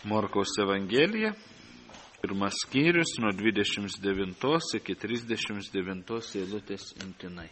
Morkaus Evangelija, pirmas skyrius nuo 29 iki 39 eilutės imtinai.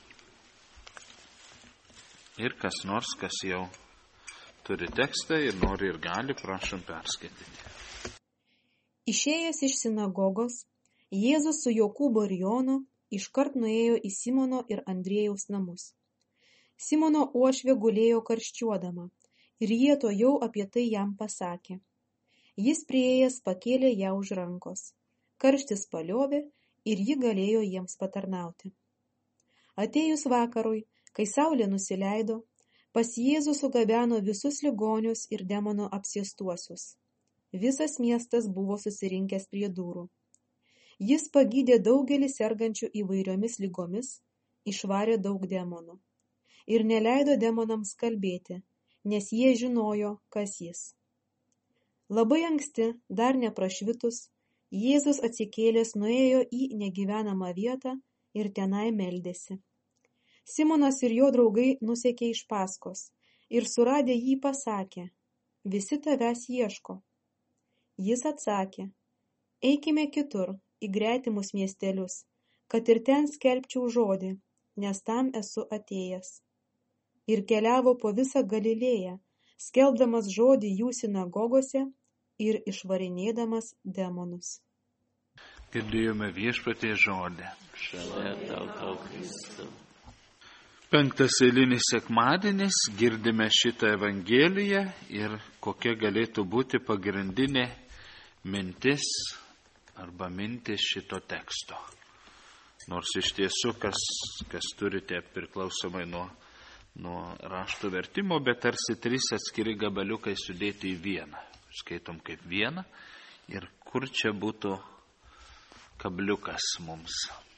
Ir kas nors, kas jau turi tekstą ir nori ir gali, prašom perskaityti. Išėjęs iš sinagogos, Jėzus su Jokūbu ir Jonu iškart nuėjo į Simono ir Andriejaus namus. Simono uošvė gulėjo karščiuodama, ir jie tuojau apie tai jam pasakė. Jis priėjęs pakėlė ją už rankos. Karštis paliovė ir ji galėjo jiems patarnauti. Atėjus vakarui, kai saulė nusileido, pas Jėzų sugabeno visus ligonius ir demono apsėstuosius. Visas miestas buvo susirinkęs prie durų. Jis pagydė daugelį sergančių įvairiomis lygomis, išvarė daug demonų. Ir neleido demonams kalbėti, nes jie žinojo, kas jis. Labai anksti, dar neprašvitus, Jėzus atsikėlęs nuėjo į negyvenamą vietą ir tenai meldėsi. Simonas ir jo draugai nusekė iš paskos ir suradę jį pasakė, visi tavęs ieško. Jis atsakė, eikime kitur, į gretimus miestelius, kad ir ten skelbčiau žodį, nes tam esu atėjęs. Ir keliavo po visą Galilėją, skelbdamas žodį jų sinagogose ir išvarinėdamas demonus. Girdėjome Viešpaties žodį. Šalia tau, Kristau. Penktas eilinis sekmadienis, girdime šitą Evangeliją ir kokia galėtų būti pagrindinė mintis arba mintis šito teksto. Nors iš tiesų, kas turite priklausomai nuo rašto vertimo, bet tarsi trys atskiri gabaliukai sudėti į vieną. Skaitom kaip vieną ir kur čia būtų kabliukas mums.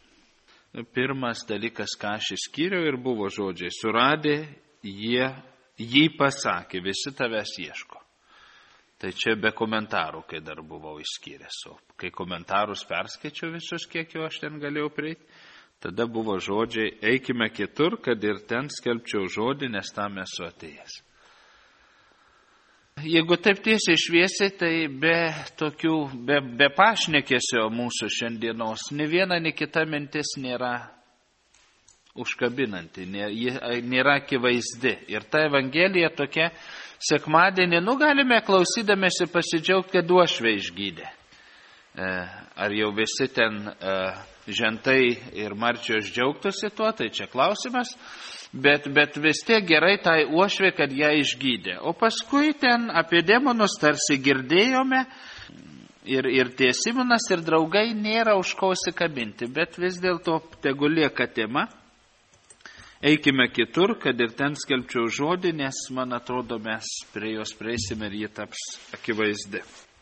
Pirmas dalykas, ką aš išskyriau ir buvo žodžiai. Suradę jį pasakė, visi tavęs ieško. Tai čia be komentarų, kai dar buvau išskyręs. O kai komentarus perskaičiau visus, kiek jau aš ten galėjau prieiti, tada buvo žodžiai, eikime kitur, kad ir ten skelbčiau žodį, nes tam esu atėjęs. Jeigu taip tiesiai šviesiai, tai be pašnekesio mūsų šiandienos, ne viena, ne kita mintis nėra užkabinanti, nėra akivaizdi. Ir ta Evangelija tokia sekmadienį, galime klausydamėsi pasidžiaugti, kad uošvę išgydė. Ar jau visi ten žentai ir marčios džiaugtųsi tuo, tai čia klausimas. Bet vis tiek gerai tai uošvė, kad ją išgydė. O paskui ten apie demonus tarsi girdėjome ir tie Simonas ir draugai nėra už ko įsikabinti, bet vis dėlto tegu lieka tema. Eikime kitur, kad ir ten skelbčiau žodį, nes man atrodo mes prie jos prieisime ir ji taps akivaizdi.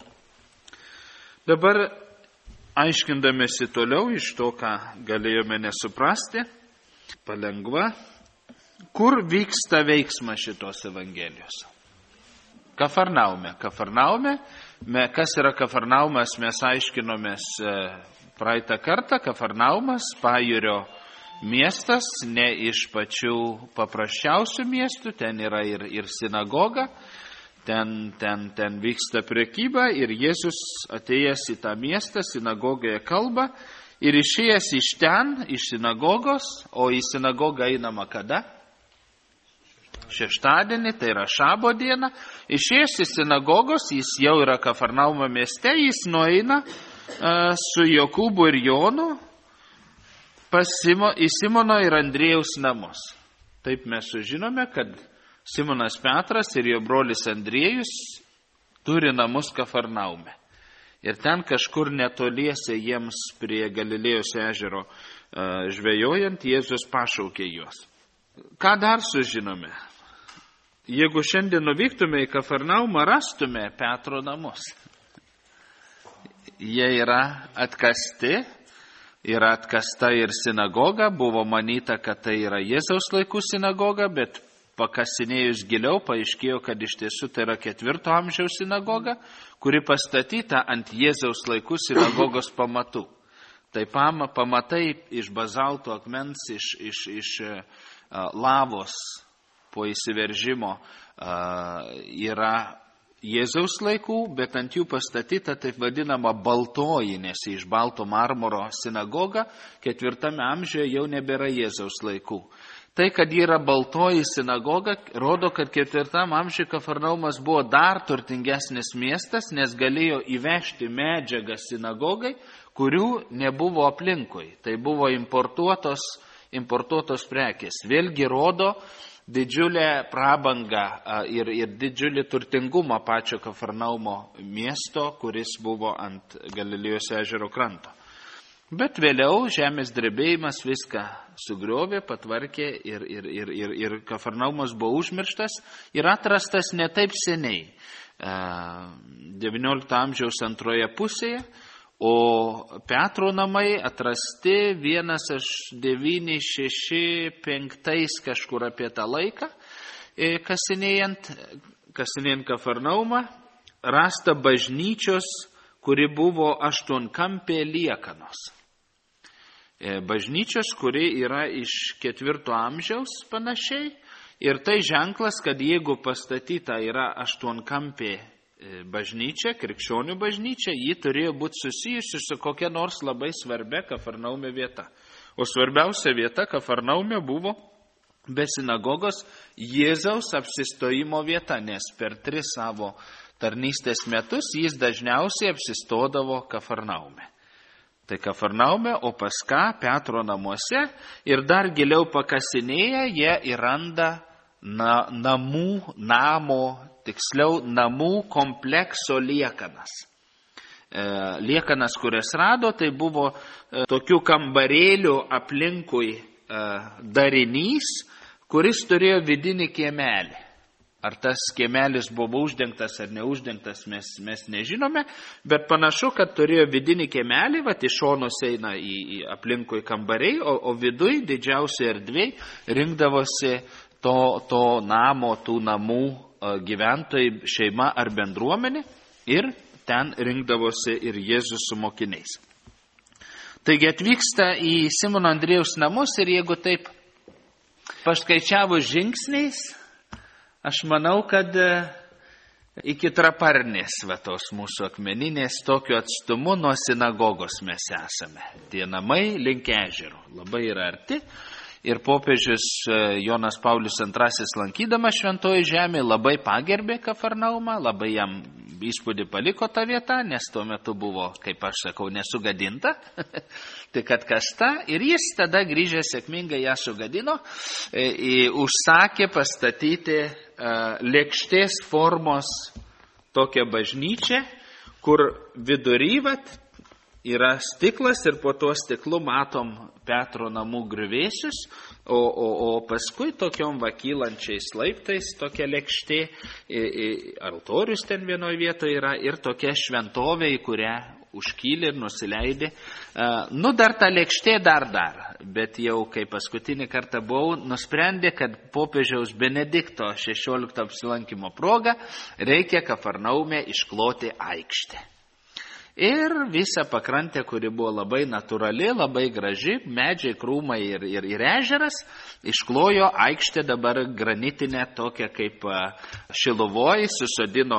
Dabar aiškindamėsi toliau iš to, ką galėjome nesuprasti, palengva, kur vyksta veiksmas šitos Evangelijos? Kafarnaume. Kas yra Kafarnaumas, mes aiškinomės praeitą kartą. Kafarnaumas, pajūrio miestas, ne iš pačių paprasčiausių miestų, ten yra ir sinagoga, ten vyksta prekyba ir Jėzus atėjęs į tą miestą, sinagogoje kalba ir išėjęs iš ten, iš sinagogos, o į sinagogą einama kada? Šeštadienį, tai yra šabo diena, išėjęs iš sinagogos, jis jau yra Kafarnaumo mieste, jis nueina su Jokūbu ir Jonu į Simono ir Andriejaus namus. Taip mes sužinome, kad Simonas Petras ir jo brolis Andriejus turi namus Kafarnaume. Ir ten kažkur netoliese jiems prie Galilėjos ežero žvejojant, Jėzus pašaukė juos. Ką dar sužinome? Jeigu šiandien nuvyktume į Kafarnaumą, rastume Petro namus. Jie yra atkasti, yra atkasta ir sinagoga, buvo manyta, kad tai yra Jėzaus laikų sinagoga, bet pakasinėjus giliau paaiškėjo, kad iš tiesų tai yra 4 amžiaus sinagoga, kuri pastatyta ant Jėzaus laikų sinagogos pamatų. Tai pamatai iš bazalto akmens, iš lavos po įsiveržimo yra Jėzaus laikų, bet ant jų pastatyta taip vadinama baltoji, nes iš balto marmuro sinagoga 4 amžiuje jau nebėra Jėzaus laikų. Tai, kad yra baltoji sinagoga, rodo, kad 4 amžiuje Kafarnaumas buvo dar turtingesnis miestas, nes galėjo įvežti medžiagą sinagogai, kurių nebuvo aplinkui. Tai buvo importuotos prekės. Vėlgi rodo didžiulę prabangą ir didžiulį turtingumą pačio Kafarnaumo miesto, kuris buvo ant Galilėjos ežero kranto. Bet vėliau žemės drebėjimas viską sugriovė, patvarkė ir Kafarnaumas buvo užmirštas ir atrastas ne taip seniai, 19 amžiaus antroje pusėje, o Petro namai atrasti 1965 kažkur apie tą laiką, kasinėjant Kafarnaumą, rasta bažnyčios, kuri buvo 8-kampė liekanos. Bažnyčios, kuri yra iš 4 amžiaus panašiai, ir tai ženklas, kad jeigu pastatyta yra 8-kampė bažnyčia, krikščionių bažnyčia, ji turėjo būti susijusi su kokia nors labai svarbia Kafarnaume vieta. O svarbiausia vieta Kafarnaume buvo be sinagogos Jėzaus apsistojimo vieta, nes per 3 savo tarnystės metus jis dažniausiai apsistodavo Kafarnaume. Tai Kafarnaume, o paska Petro namuose ir dar giliau pakasinėję jie įranda namų komplekso liekanas. Liekanas, kurias rado, tai buvo tokių kambarėlių aplinkui darinys, kuris turėjo vidinį kiemelį. Ar tas kiemelis buvo uždengtas ar neuždengtas, mes nežinome, bet panašu, kad turėjo vidinį kiemelį, iš šonus eina į aplinkui kambariai, o viduj didžiausiai erdvėj rinkdavosi to namo, tų namų gyventojai, šeima ar bendruomenė, ir ten rinkdavosi ir Jėzus su mokiniais. Taigi atvyksta į Simono Andriejaus namus ir jeigu taip paskaičiavus žingsniais, aš manau, kad iki Traparnės, tos mūsų akmeninės, tokiu atstumu nuo sinagogos mes esame. Tie namai link ežero, labai yra arti. Ir popiežius Jonas Paulius II lankydamas Šventoji Žemė labai pagerbė Kafarnaumą, labai jam įspūdį paliko tą vietą, nes tuo metu buvo, kaip aš sakau, nesugadinta, tik atkasta. Ir jis tada grįžęs sėkmingai ją sugadino, užsakė pastatyti lėkštės formos tokią bažnyčią, kur viduryvat yra stiklas ir po tuo stiklu matom Petro namų griuvėsius, o paskui tokiom kylančiais laiptais tokia lėkštė, altorius ten vienoje vietoje yra ir tokia šventovė, į kurią užkylė ir nusileidė. Dar ta lėkštė dar, bet jau kai paskutinį kartą buvau, nusprendė, kad popiežiaus Benedikto 16 apsilankimo proga reikia Kafarnaume iškloti aikštę. Ir visą pakrantę, kuri buvo labai natūrali, labai graži, medžiai, krūmai ir ežeras, išklojo aikštę dabar granitinę, tokią kaip Šiluvoj, susodino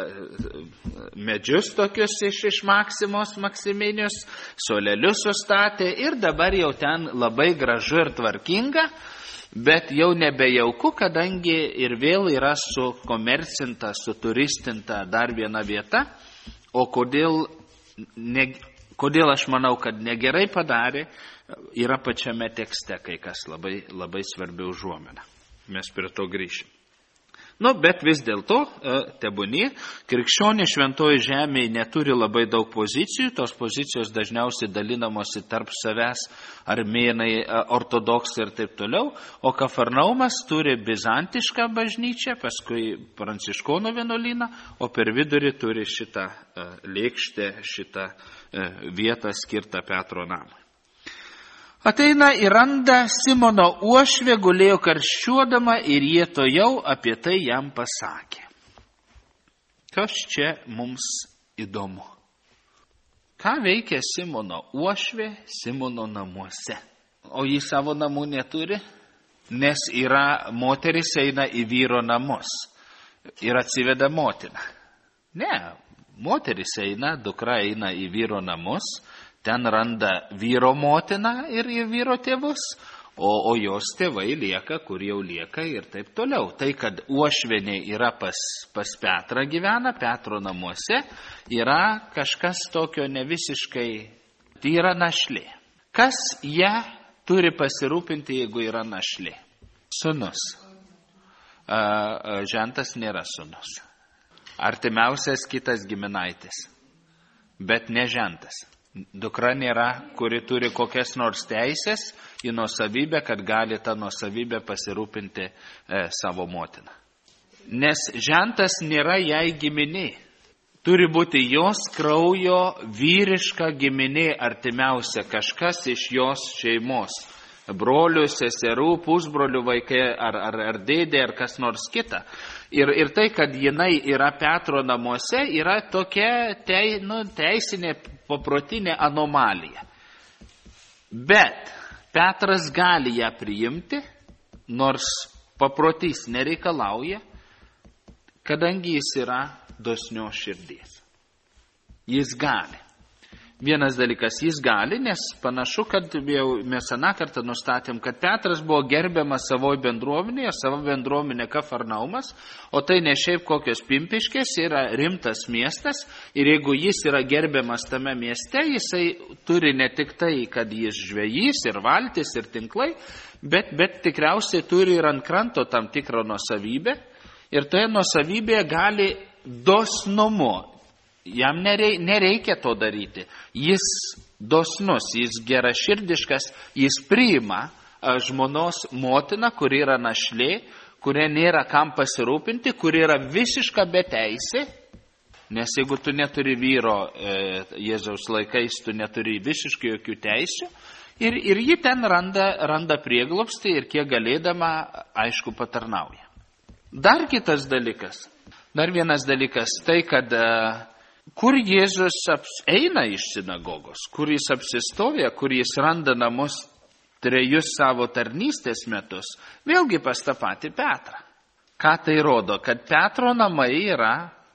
medžius tokius iš Maksiminius, solelius sustatė ir dabar jau ten labai gražu ir tvarkinga, bet jau nebejauku, kadangi ir vėl yra sukomercinta, suturistinta dar viena vieta, o kodėl aš manau, kad negerai padarė, yra pačiame tekste kai kas labai, labai svarbi užuomina. Mes prie to grįšim. Bet vis dėlto, tebūnie, krikščionė Šventoji Žemėje neturi labai daug pozicijų, tos pozicijos dažniausiai dalinamosi tarp savęs, armėnai, ortodoksai ir taip toliau, o Kafarnaumas turi bizantišką bažnyčią, paskui pranciškonų vienuolyną, o per vidurį turi šitą lėkštę, šitą vietą skirtą Petro namui. Ateina ir randa Simono uošvė gulėjo karščiuodama ir jie tojau apie tai jam pasakė. Kas čia mums įdomu? Ką veikia Simono uošvė Simono namuose? O jis savo namų neturi, nes moteris eina į vyro namus ir atsiveda motiną. Ne, moteris eina, dukra eina į vyro namus, ten randa vyro motiną ir vyro tėvus, o jos tėvai lieka, kur jau lieka ir taip toliau. Tai, kad uošvienė yra pas Petrą gyvena, Petro namuose, yra kažkas tokio nevisiškai, tai yra našlė. Kas ją turi pasirūpinti, jeigu yra našlė? Sūnus. Žentas nėra sūnus. Artimiausias kitas giminaitis, bet ne žentas. Dukra nėra, kuri turi kokias nors teisės į nuosavybę, kad gali tą nuosavybę pasirūpinti savo motiną. Nes žentas nėra jai giminė. Turi būti jos kraujo vyriška giminė artimiausia, kažkas iš jos šeimos. Brolių, seserų, pusbrolių vaikai ar dėdė ar kas nors kita. Ir tai, kad jinai yra Petro namuose, yra tokia teisinė, paprotinė anomalija. Bet Petras gali ją priimti, nors paprotys nereikalauja, kadangi jis yra dosnios širdies. Jis gali. Vienas dalykas, jis gali, nes panašu, kad jau mes aną kartą nustatėm, kad Petras buvo gerbiamas savoje bendruomenėje, savo bendruomenė Kafarnaumas, o tai ne šiaip kokios Pimpiškės, yra rimtas miestas ir jeigu jis yra gerbiamas tame mieste, jisai turi ne tik tai, kad jis žvejys ir valtis ir tinklai, bet tikriausiai turi ir ant kranto tam tikrą nuosavybę ir toje nuosavybėje gali dosnumu. Jam nereikia to daryti. Jis dosnus, jis geraširdiškas, jis priima žmonos motiną, kuri yra našlė, kuria nėra kam pasirūpinti, kuri yra visiška beteisė, nes jeigu tu neturi vyro Jėzaus laikais, tu neturi visiškai jokių teisių, ir ji ten randa prieglobstį ir kiek galėdama, aišku, patarnauja. Dar vienas dalykas, tai, kad kur Jėzus eina iš sinagogos, kur jis apsistovė, kur jis randa namus 3 savo tarnystės metus, vėlgi pas tą patį Petrą. Ką tai rodo? Kad Petro namai yra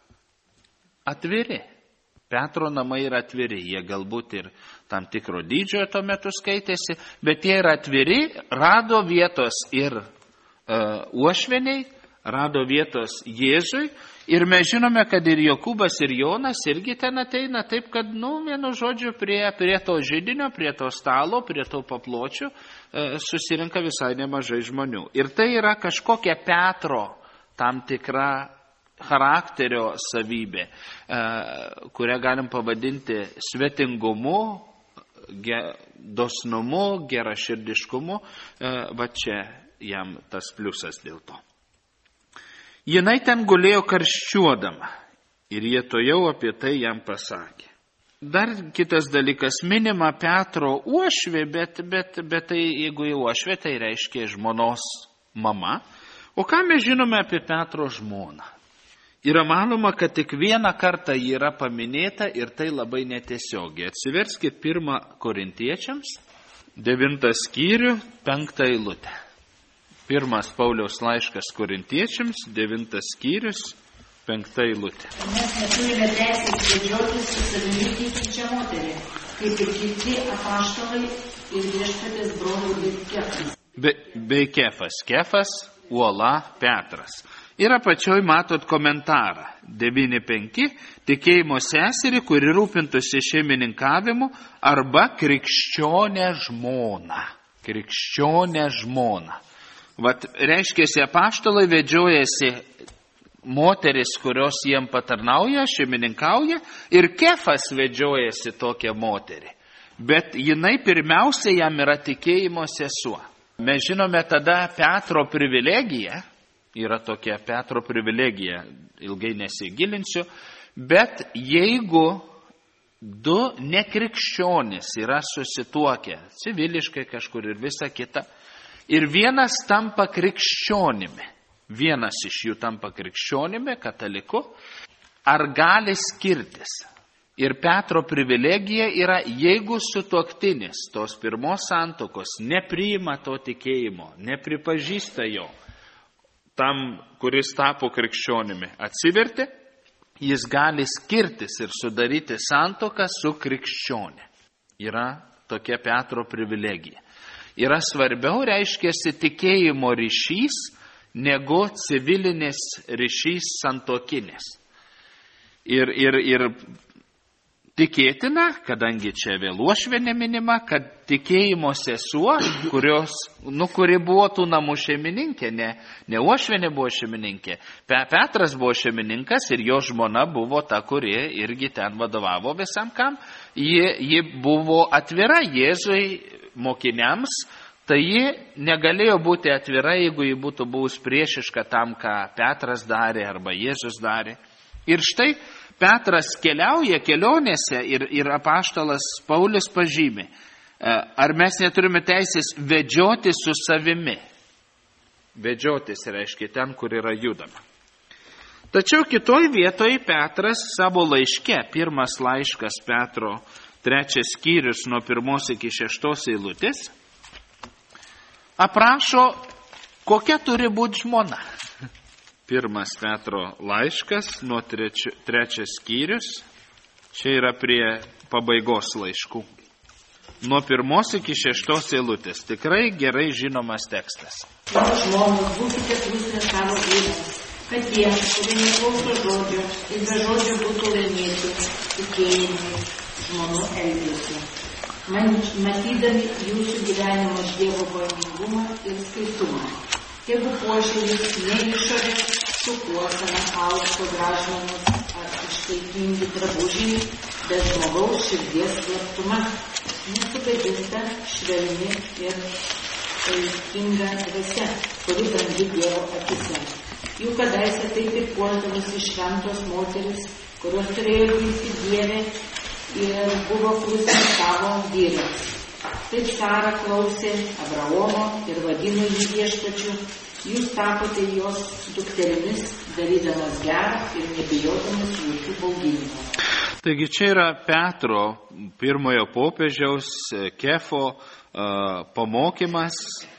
atviri. Petro namai yra atviri. Jie galbūt ir tam tikro dydžio tuo metu skaitėsi, bet jie yra atviri, rado vietos ir uošvieniai, rado vietos Jėzui. Ir mes žinome, kad ir Jokūbas ir Jonas irgi ten ateina taip, kad, vienu žodžiu, prie to židinio, prie to stalo, prie to papločio susirinka visai nemažai žmonių. Ir tai yra kažkokia Petro tam tikra charakterio savybė, kurią galim pavadinti svetingumu, dosnumu, geraširdiškumu. Va čia jam tas pliusas dėl to. Jinai ten gulėjo karščiuodama ir jie tojau apie tai jam pasakė. Dar kitas dalykas, minima Petro uošvė, bet tai jeigu į uošvė, tai reiškia žmonos mama. O ką mes žinome apie Petro žmoną? Yra manoma, kad tik vieną kartą ji yra paminėta ir tai labai netiesiogiai. Atsiverskit 1 Korintiečiams, 9 skyrių, 5 eilutę. 1 Pauliaus laiškas Korintiečiams, 9 skyrius, 5 eilutė. Mes neturime teisės vedžiotis su savimi tyčia moterį, kaip ir kiti apaštalai ir viešpatės broliai Kefas. Bei Kefas, uola Petras. Ir apačioj matot komentarą. 9.5. Tikėjimo seserį, kuri rūpintųsi šeimininkavimu, arba krikščionė žmona. Krikščionė žmona. Vat reiškiasi, apaštalai vedžiojasi moteris, kurios jiem patarnauja, šeimininkauja, ir Kefas vedžiojasi tokią moterį. Bet jinai pirmiausia jam yra tikėjimo sesuo. Mes žinome tada Petro privilegiją, yra tokia Petro privilegija, ilgai nesigilinsiu, bet jeigu 2 nekrikščionys yra susituokę, civiliškai kažkur ir visa kita, ir vienas tampa krikščionimi, vienas iš jų tampa krikščionimi, kataliku, ar gali skirtis? Ir Petro privilegija yra, jeigu sutuoktinis tos pirmos santuokos nepriima to tikėjimo, nepripažįsta jo, tam, kuris tapo krikščionimi, atsivertė, jis gali skirtis ir sudaryti santuoką su krikščionė. Yra tokia Petro privilegija. Yra svarbiau, reiškiasi, tikėjimo ryšys negu civilinis ryšys santuokinis. Ir tikėtina, kadangi čia vėl uošvienė minima, kad tikėjimo sesuo, kuri buvo tų namų šeimininkė, ne uošvienė buvo šeimininkė, Petras buvo šeimininkas ir jo žmona buvo ta, kuri irgi ten vadovavo visam kam. Ji buvo atvira Jėzui mokiniams, tai ji negalėjo būti atvira, jeigu ji būtų buvus priešiška tam, ką Petras darė arba Jėzus darė. Ir štai Petras keliauja kelionėse ir apaštalas Paulius pažymi, ar mes neturime teisės vedžioti su savimi. Vedžiotis reiškia ten, kur yra judama. Tačiau kitoj vietoje Petras savo laiške, pirmas laiškas Petro, 3 skyrius nuo 1 iki 6 eilutės, aprašo, kokia turi būti žmona. Pirmas Petro laiškas, nuo 3 skyrius, čia yra prie pabaigos laiškų. Nuo 1 iki 6 eilutės, tikrai gerai žinomas tekstas. Žmonos, būkite klusni savo vyrams, kad jie, kurie neklauso žodžio ir be žodžio būtų laimėti tikėjimai žmonių elgesiu. Matydami jūsų gyvenimo Dievo paimingumą ir skaitumą. Jeigu puošėlis ne išorės, šukuosena, aukšto gražmenos ar ištaikingi drabužiai, bet žmogaus širdies slaptuma, nesugadinta, švelni ir taikinga dvasia, kuri brangi Dievo akise. Jų kadaise taip ir puošdavosi šventos moteris, kurios turėjo vykti Dievę ir buvo klusni savo vyrams. Taip Sara klausė Abraomo ir vadino jį viešpačiu, jūs tapote jos dukterimis, darydamas gerą ir nebijodamas jokių bauginimų. Taigi čia yra Petro, pirmojo popiežiaus Kefo pamokymas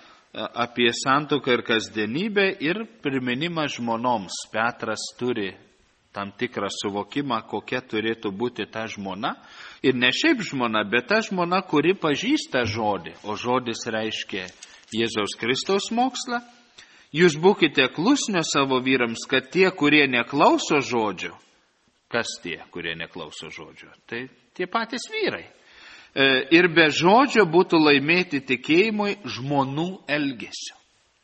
apie santuoką ir kasdienybę ir priminimas žmonoms. Petras turi tam tikrą suvokimą, kokia turėtų būti ta žmona. Ir ne šiaip žmona, bet ta žmona, kuri pažįsta žodį, o žodis reiškia Jėzaus Kristaus mokslą. Jūs būkite klusnio savo vyrams, kad tie, kurie neklauso žodžio, kas tie, kurie neklauso žodžio? Tai tie patys vyrai. Ir be žodžio būtų laimėti tikėjimui žmonų elgesiu.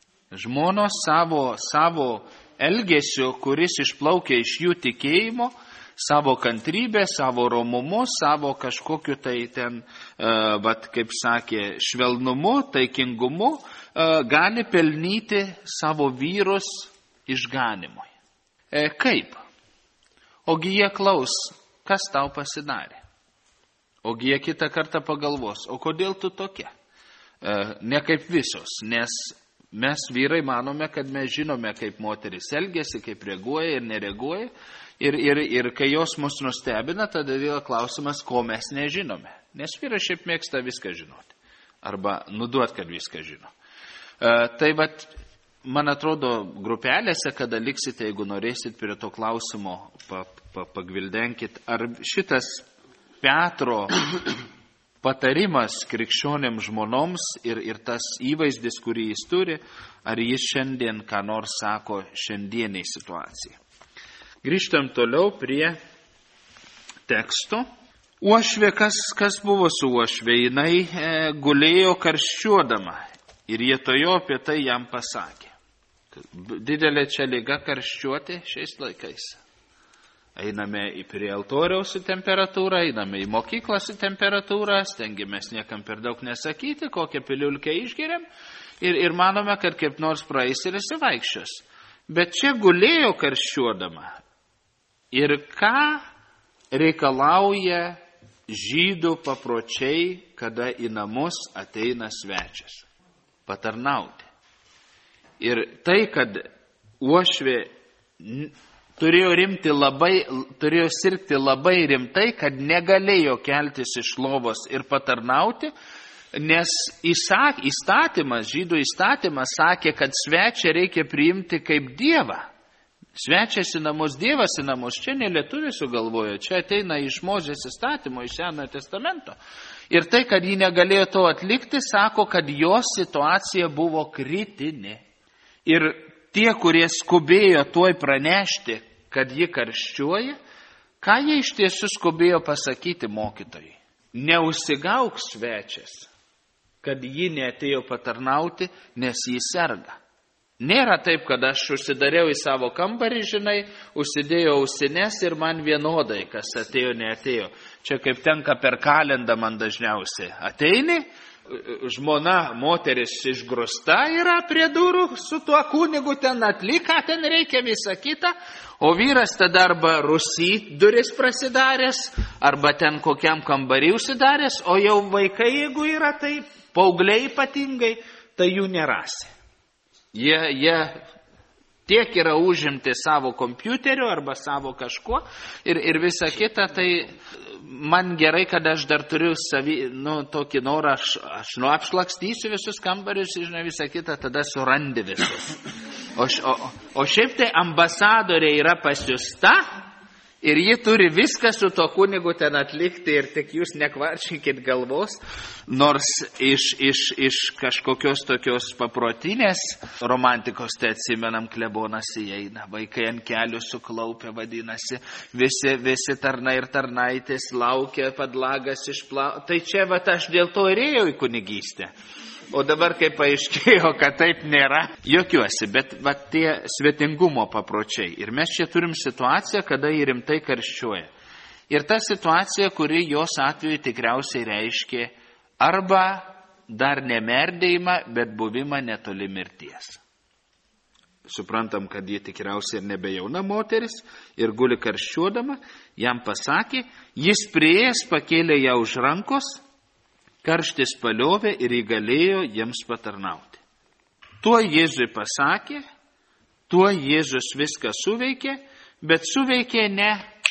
Žmonos savo elgesio, kuris išplaukia iš jų tikėjimo, savo kantrybę, savo romumu, savo kažkokiu tai ten, kaip sakė, švelnumu, taikingumu, gali pelnyti savo vyrus išganimui. Kaip? Ogi jie klaus, kas tau pasidarė. Ogi jie kitą kartą pagalvos, o kodėl tu tokia? Ne kaip visos, nes mes vyrai manome, kad mes žinome, kaip moteris elgiasi, kaip reaguoja ir nereaguoja. Ir kai jos mus nustebina, tada vėl klausimas, ko mes nežinome. Nes vyrai šiaip mėgsta viską žinoti. Arba nuduot, kad viską žino. Tai man atrodo, grupelėse, kada liksite, jeigu norėsit prie to klausimo, pagvildenkit, ar šitas Petro patarimas krikščionėms žmonoms ir tas įvaizdis, kurį jis turi, ar jis šiandien ką nors sako šiandieniai situacijai. Grįžtam toliau prie teksto. Uošvė, kas buvo su uošvė? Jinai gulėjo karščiuodama ir jie tojo apie tai jam pasakė. Didelė čia liga karščiuoti šiais laikais. Einame prie altoriaus su temperatūra, einame į mokyklą su temperatūra, stengiamės niekam per daug nesakyti, kokią piliulkę išgeriam ir manome, kad kaip nors praeis ir įsivaikščios. Bet čia gulėjo karščiuodama. Ir ką reikalauja žydų papročiai, kada į namus ateina svečias? Patarnauti. Ir tai, kad uošvė turėjo sirgti labai rimtai, kad negalėjo keltis iš lovos ir patarnauti, nes įstatymas, žydų įstatymas sakė, kad svečią reikia priimti kaip dievą. Svečias į namus, Dievas į namus, čia ne lietuviai sugalvojo, čia ateina iš Mozės įstatymo, iš Senojo testamento. Ir tai, kad ji negalėjo to atlikti, sako, kad jos situacija buvo kritinė. Ir tie, kurie skubėjo tuoj pranešti, kad ji karščiuoja, ką jie iš tiesų skubėjo pasakyti mokytojai? Neužsigauk svečias, kad ji neatėjo patarnauti, nes ji serga. Nėra taip, kad aš užsidariau į savo kambarį, žinai, užsidėjau ausines ir man vienodai, kas atėjo, neatėjo. Čia kaip tenka per kalendą man dažniausiai. Ateini, žmona, moteris išgrūsta yra prie durų, su tuo kunigu ten atliką, ten reikia visą kitą, o vyras tada arba rūsy duris prasidaręs, arba ten kokiam kambarį užsidaręs, o jau vaikai, jeigu yra, tai paaugliai ypatingai, tai jų nerasi. Jie tiek yra užimti savo kompiuteriu arba savo kažkuo ir visa kita, tai man gerai, kad aš dar turiu tokį norą, aš apšlakstysiu visus kambarius, žinai, visą kitą, tada surandi visus. O šiaip tai ambasadorė yra pasiusta ir ji turi viską su to kunigu ten atlikti ir tik jūs nekvarčinkit galvos, nors iš kažkokios tokios paprotinės romantikos, tai atsimenam, klebonas įeina, vaikai ant kelių suklaupia, vadinasi, visi tarnai ir tarnaitės laukia, padlagas išplau. Tai čia aš dėl to ir ėjau į kunigystę. O dabar, kai paaiškėjo, kad taip nėra, jokiuosi, bet tie svetingumo papročiai. Ir mes čia turim situaciją, kada jį rimtai karščiuoja. Ir ta situacija, kuri jos atveju tikriausiai reiškia arba dar nemerdėjimą, bet buvimą netoli mirties. Suprantam, kad ji tikriausiai ir nebejauna moteris ir guli karščiuodama, jam pasakė, jis priėjęs pakėlė ją už rankos, karštis paliovė ir įgalėjo jiems patarnauti. Tuo Jėzui pasakė, tuo Jėzus viską suveikė, bet suveikė ne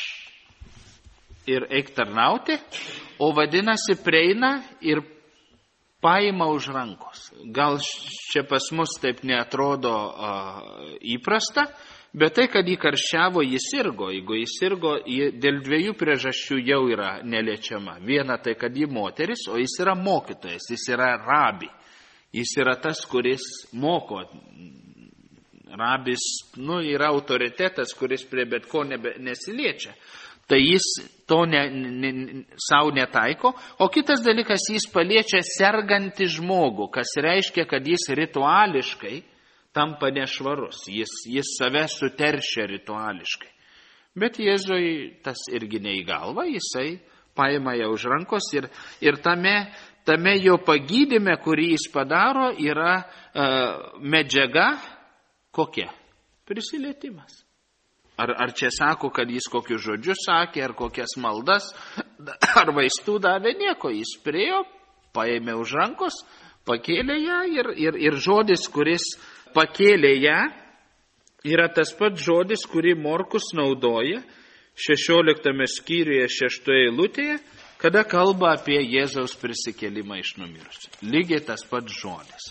ir eik tarnauti, o vadinasi prieina ir paima už rankos. Gal čia pas mus taip neatrodo įprasta, bet tai, kad jį karščiavo, jis sirgo. Jeigu jis sirgo, dėl dviejų priežasčių jau yra neliečiama. Viena tai, kad jį moteris, o jis yra mokytojas, jis yra rabi. Jis yra tas, kuris moko. Rabis, yra autoritetas, kuris prie bet ko nesiliečia. Tai jis to savo netaiko. O kitas dalykas, jis paliečia sergantį žmogų, kas reiškia, kad jis rituališkai tampa nešvarus. Jis save suteršia rituališkai. Bet Jėzui tas irgi ne į galvą, jisai paima ją už rankos ir tame jo pagydyme, kurį jis padaro, yra medžiaga kokia? Prisilietimas. Ar čia sako, kad jis kokius žodžius sakė, ar kokias maldas, ar vaistų davė, nieko. Jis priėjo, paėmė už rankos, pakėlė ją ir žodis, kuris pakėlė ją, yra tas pats žodis, kurį Morkus naudoja 16 skyriuje 6 eilutėje, kada kalba apie Jėzaus prisikėlimą iš numirusių. Lygiai tas pats žodis.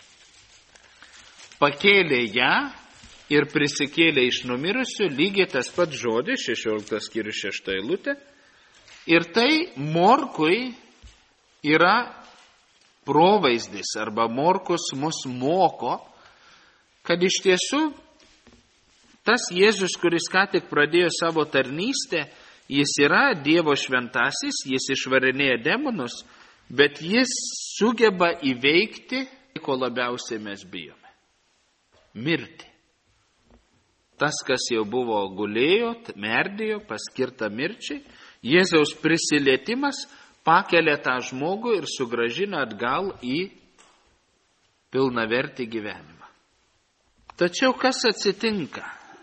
Pakėlė ją ir prisikėlė iš numirusių, lygiai tas pats žodis, 16 skyrius 6 eilutė. Ir tai Morkui yra provaizdis, arba Morkus mus moko, kad iš tiesų tas Jėzus, kuris ką tik pradėjo savo tarnystę, jis yra Dievo šventasis, jis išvarinėja demonus, bet jis sugeba įveikti, ko labiausiai mes bijome. Mirti. Tas, kas jau buvo gulėjo, merdėjo, paskirta mirčiai, Jėzaus prisilietimas pakelia tą žmogų ir sugrąžina atgal į pilnavertį gyvenimą. Tačiau kas atsitinka?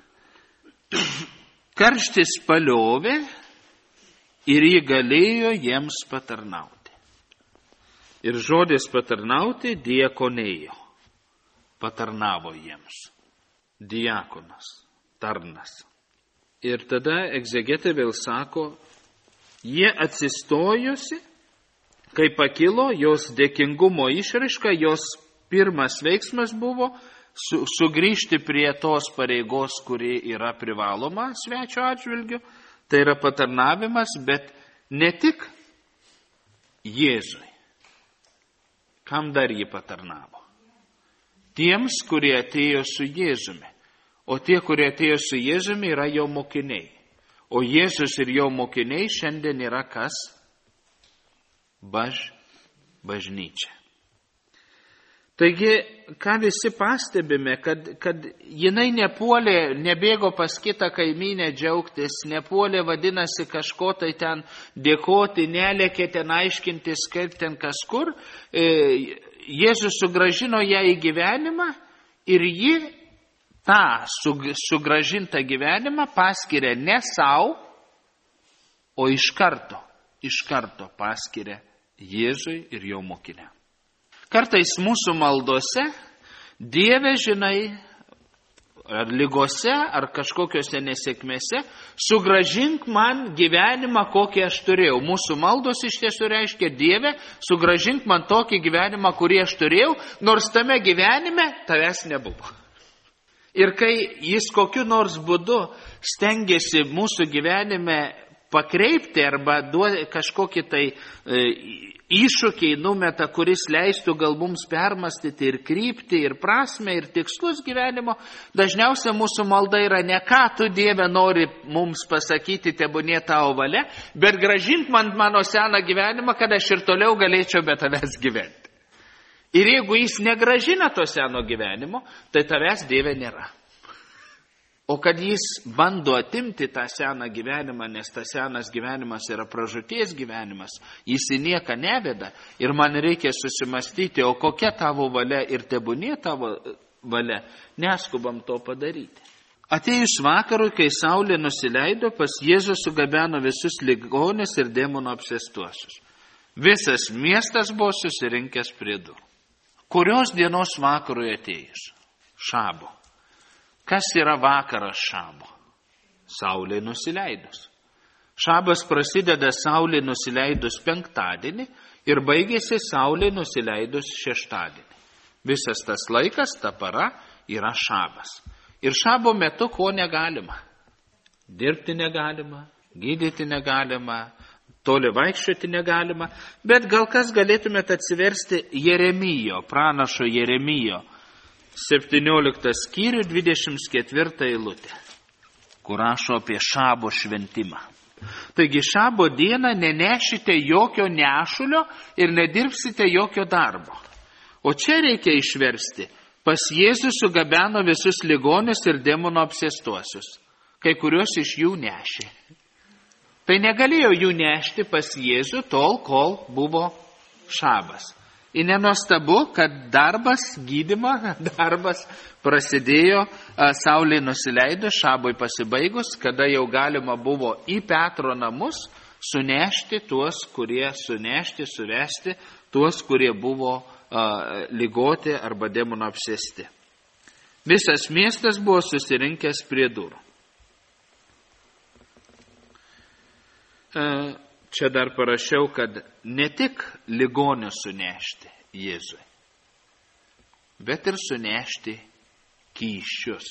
Karštis paliovė ir jį galėjo jiems patarnauti. Ir žodis patarnauti diakonėjo. Patarnavo jiems. Diakonas, tarnas. Ir tada egzegetė vėl sako, jie atsistojusi, kai pakilo, jos dėkingumo išraiška, jos pirmas veiksmas buvo, sugrįžti prie tos pareigos, kuri yra privaloma svečio atžvilgiu. Tai yra patarnavimas, bet ne tik Jėzui. Kam dar jį patarnavo? Tiems, kurie atėjo su Jėzumi. O tie, kurie atėjo su Jėzumi, yra jo mokiniai. O Jėzus ir jo mokiniai šiandien yra kas? Bažnyčia. Taigi, ką visi pastebime, kad jinai nebėgo pas kitą kaimynę džiaugtis, nepuolė vadinasi kažko tai ten dėkoti, nelėkė ten aiškintis, kaip ten kas kur. Jėzus sugrąžino ją į gyvenimą ir ji tą sugrąžintą gyvenimą paskiria ne savo, o iš karto paskiria Jėzui ir jo mokiniam. Kartais mūsų maldose, Dieve, žinai, ar lygose, ar kažkokiose nesėkmėse, sugrąžink man gyvenimą, kokį aš turėjau. Mūsų maldos iš tiesų reiškia, Dieve, sugrąžink man tokį gyvenimą, kurį aš turėjau, nors tame gyvenime tavęs nebuvo. Ir kai jis kokiu nors būdu stengiasi mūsų gyvenime pakreipti arba kažkokį tai iššūkiai numeta, kuris leistų gal mums permastyti ir kryptį, ir prasmę, ir tikslus gyvenimo, dažniausiai mūsų malda yra ne ką tu, Dieve, nori mums pasakyti, tebūnie tavo valia, bet grąžink man mano seną gyvenimą, kad aš ir toliau galėčiau be tavęs gyventi. Ir jeigu jis negrąžina to seno gyvenimo, tai tavęs, Dieve, nėra. O kad jis bando atimti tą seną gyvenimą, nes tas senas gyvenimas yra pražūties gyvenimas, jis į nieką neveda ir man reikia susimastyti, o kokia tavo valia ir tebūnie tavo valia, neskubam to padaryti. Atėjus vakarui, kai saulė nusileido, pas Jėzų sugabeno visus ligonius ir demonų apsėstuosius. Visas miestas buvo susirinkęs prie durų. Kurios dienos vakarui atėjus? Šabo. Kas yra vakaras šabo? Saulė nusileidus. Šabas prasideda saulė nusileidus penktadienį ir baigėsi saulė nusileidus šeštadienį. Visas tas laikas, ta para, yra šabas. Ir šabo metu ko negalima? Dirbti negalima, gydyti negalima, toli vaikščioti negalima, bet gal kas galėtumėte atsiversti Jeremijo, pranašo Jeremijo, 17 skyrių 24 eilutė, kur rašo apie šabo šventimą. Taigi šabo dieną nenešite jokio nešulio ir nedirbsite jokio darbo. O čia reikia išversti, pas Jėzų sugabeno visus ligonius ir demonų apsėstuosius, kai kuriuos iš jų nešė. Tai negalėjo jų nešti pas Jėzų tol, kol buvo šabas. Ir nenuostabu, kad gydymo darbas prasidėjo saulė nusileidus, šabui pasibaigus, kada jau galima buvo į Petro namus suvesti tuos, kurie buvo ligoti arba demonų apsėsti. Visas miestas buvo susirinkęs prie durų. Čia dar parašiau, kad ne tik ligonio sunešti Jėzui, bet ir sunešti kyšius.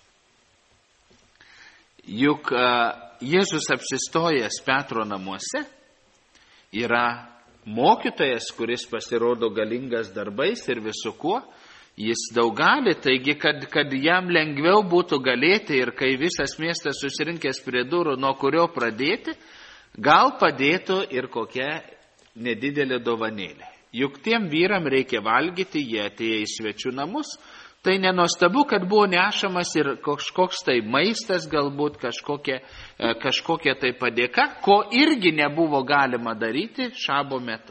Juk Jėzus apsistojęs Petro namuose yra mokytojas, kuris pasirodo galingas darbais ir visu kuo. Jis daug gali, taigi, kad jam lengviau būtų galėti ir kai visas miestas susirinkęs prie durų, nuo kurio pradėti, gal padėtų ir kokia nedidelė dovanėlė. Juk tiem vyram reikia valgyti, jie atėjo į svečių namus, tai nenuostabu, kad buvo nešamas ir kažkoks tai maistas, galbūt kažkokia tai padėka, ko irgi nebuvo galima daryti šabo metu.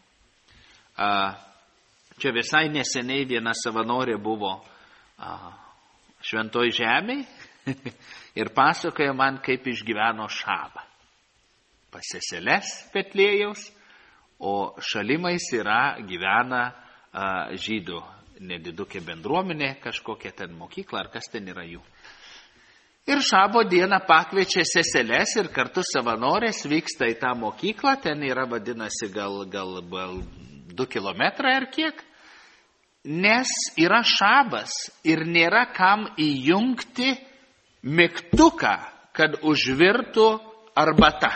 Čia visai neseniai viena savanorė buvo šventoj žemėj ir pasakoja man, kaip išgyveno šabą. Pas seseles Betliejaus, o šalimais gyvena žydų nedidukė bendruomenė, kažkokia ten mokykla, ar kas ten yra jų. Ir šabo dieną pakviečia seseles ir kartu savanorės vyksta į tą mokyklą, ten yra vadinasi gal 2 kilometrai ar kiek. nes yra šabas ir nėra kam įjungti mygtuką, kad užvirtų arbata.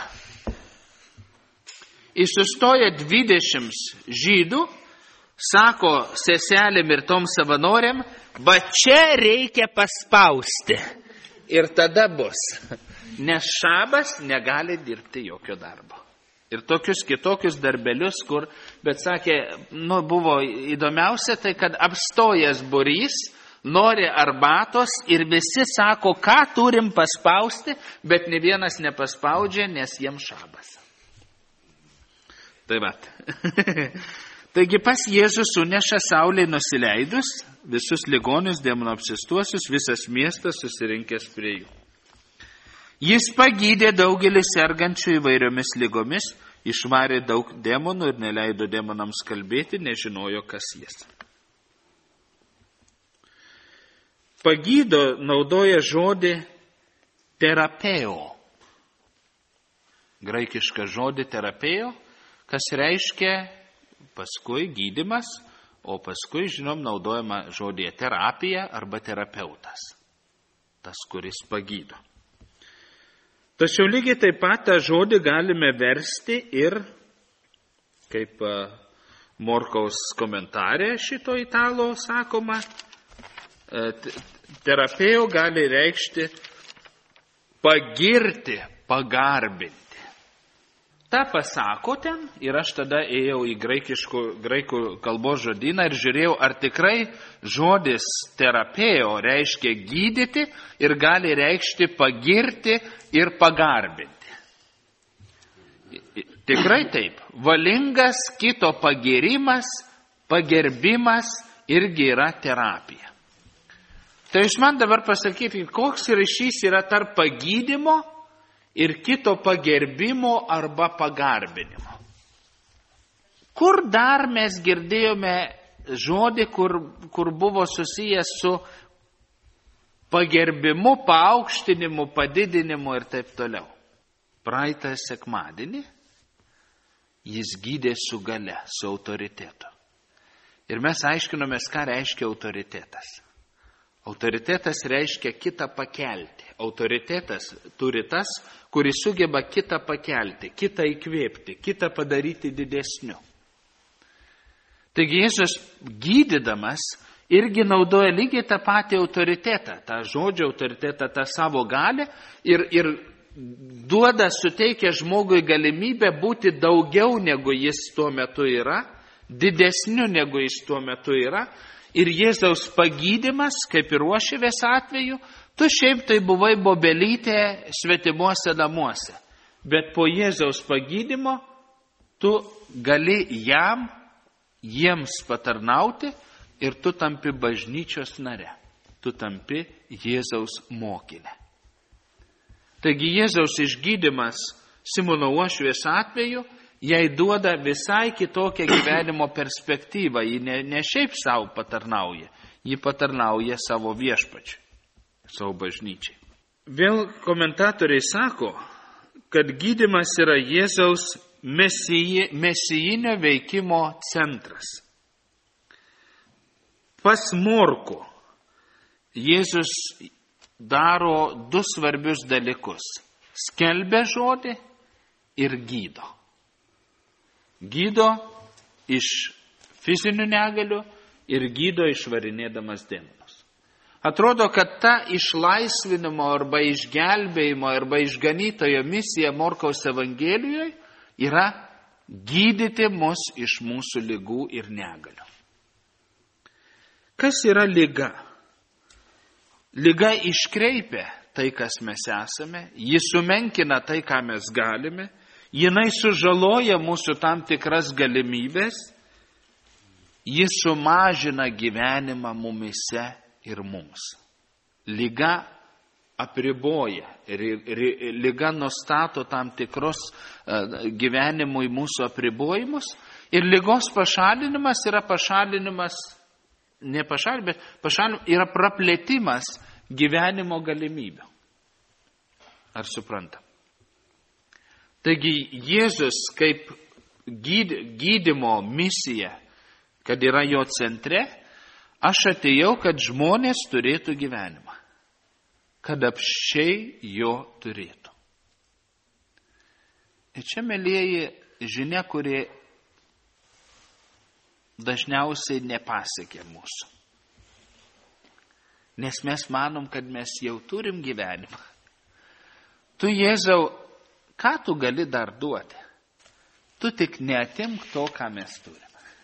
Įsustoja 20 žydų, sako seselėm ir tom savanoriam, va čia reikia paspausti. Ir tada bus. Nes šabas negali dirbti jokio darbo. Ir tokius kitokius darbelius, bet sakė, buvo įdomiausia tai, kad apstojęs būrys, nori arbatos ir visi sako, ką turim paspausti, bet ne vienas nepaspaudžia, nes jiem šabas. Tai vat. Taigi pas Jėzus suneša saulei nusileidus, visus ligonius, demonų apsistuosius, visas miestas susirinkęs prie jų. Jis pagydė daugelį sergančių įvairiomis ligomis, išvarė daug demonų ir neleido demonams kalbėti, nežinojo, kas jis. Pagydo naudoja žodį terapeo. Graikišką žodį terapeo, kas reiškia paskui gydymas, o paskui, žinom, naudojama žodė terapija arba terapeutas. Tas, kuris pagydo. Tačiau lygiai taip pat tą žodį galime versti ir, kaip Morkaus komentarė šito italo sakoma, terapėjo gali reikšti pagirti, pagarbinti. Ta pasako ten ir aš tada ėjau į graikų kalbos žodyną ir žiūrėjau, ar tikrai žodis terapėjo reiškia gydyti ir gali reikšti pagirti ir pagarbinti. Tikrai taip. Valingas kito pagirimas, pagerbimas irgi yra terapija. Tai jūs man dabar pasakykite, koks ryšys yra tarp pagydymo ir kito pagerbimo arba pagarbinimo. Kur dar mes girdėjome žodį, kur buvo susijęs su pagerbimu, paaukštinimu, padidinimu ir taip toliau. Praeitą sekmadienį jis gydė su galia, su autoritetu. Ir mes aiškinomės, ką reiškia autoritetas. Autoritetas reiškia kitą pakelti. Autoritetas turi tas, kuris sugeba kitą pakelti, kitą įkvėpti, kitą padaryti didesniu. Taigi Jėzus gydydamas irgi naudoja lygiai tą patį autoritetą, tą žodžio autoritetą, tą savo galią ir duoda, suteikia žmogui galimybę būti daugiau negu jis tuo metu yra, didesniu negu jis tuo metu yra. Ir Jėzaus pagydymas, kaip ir Uošvės atveju, tu šiaip tai buvai bobelytė svetimuose namuose. Bet po Jėzaus pagydymo tu gali jiems patarnauti ir tu tampi bažnyčios nare. Tu tampi Jėzaus mokinė. Taigi Jėzaus išgydymas Simono Uošvės atveju jai duoda visai kitokią gyvenimo perspektyvą. Ji ne šiaip savo patarnauja, ji patarnauja savo viešpačiui, savo bažnyčiai. Vėl komentatoriai sako, kad gydymas yra Jėzaus mesijinio veikimo centras. Pas Morkų Jėzus daro du svarbius dalykus. Skelbia žodį ir gydo. Gydo iš fizinių negalių ir gydo išvarinėdamas demonus. Atrodo, kad ta išlaisvinimo arba išgelbėjimo arba išganytojo misija Morkaus Evangelijoje yra gydyti mus iš mūsų ligų ir negalių. Kas yra liga? Liga iškreipia tai, kas mes esame, ji sumenkina tai, ką mes galime, jinai sužaloja mūsų tam tikras galimybės, ji sumažina gyvenimą mumise ir mums. Liga apriboja, liga nustato tam tikrus gyvenimui mūsų apribojimus ir ligos pašalinimas yra yra praplėtimas gyvenimo galimybių. Ar suprantam? Taigi Jėzus kaip gydymo misija, kad yra jo centre, Aš atėjau, kad žmonės turėtų gyvenimą, kad apsčiai jo turėtų. Ir čia, mielieji, žinia, kuri dažniausiai nepasiekia mūsų. Nes mes manom, kad mes jau turim gyvenimą. Tu, Jėzau, ką tu gali dar duoti? Tu tik neatimk to, ką mes turime.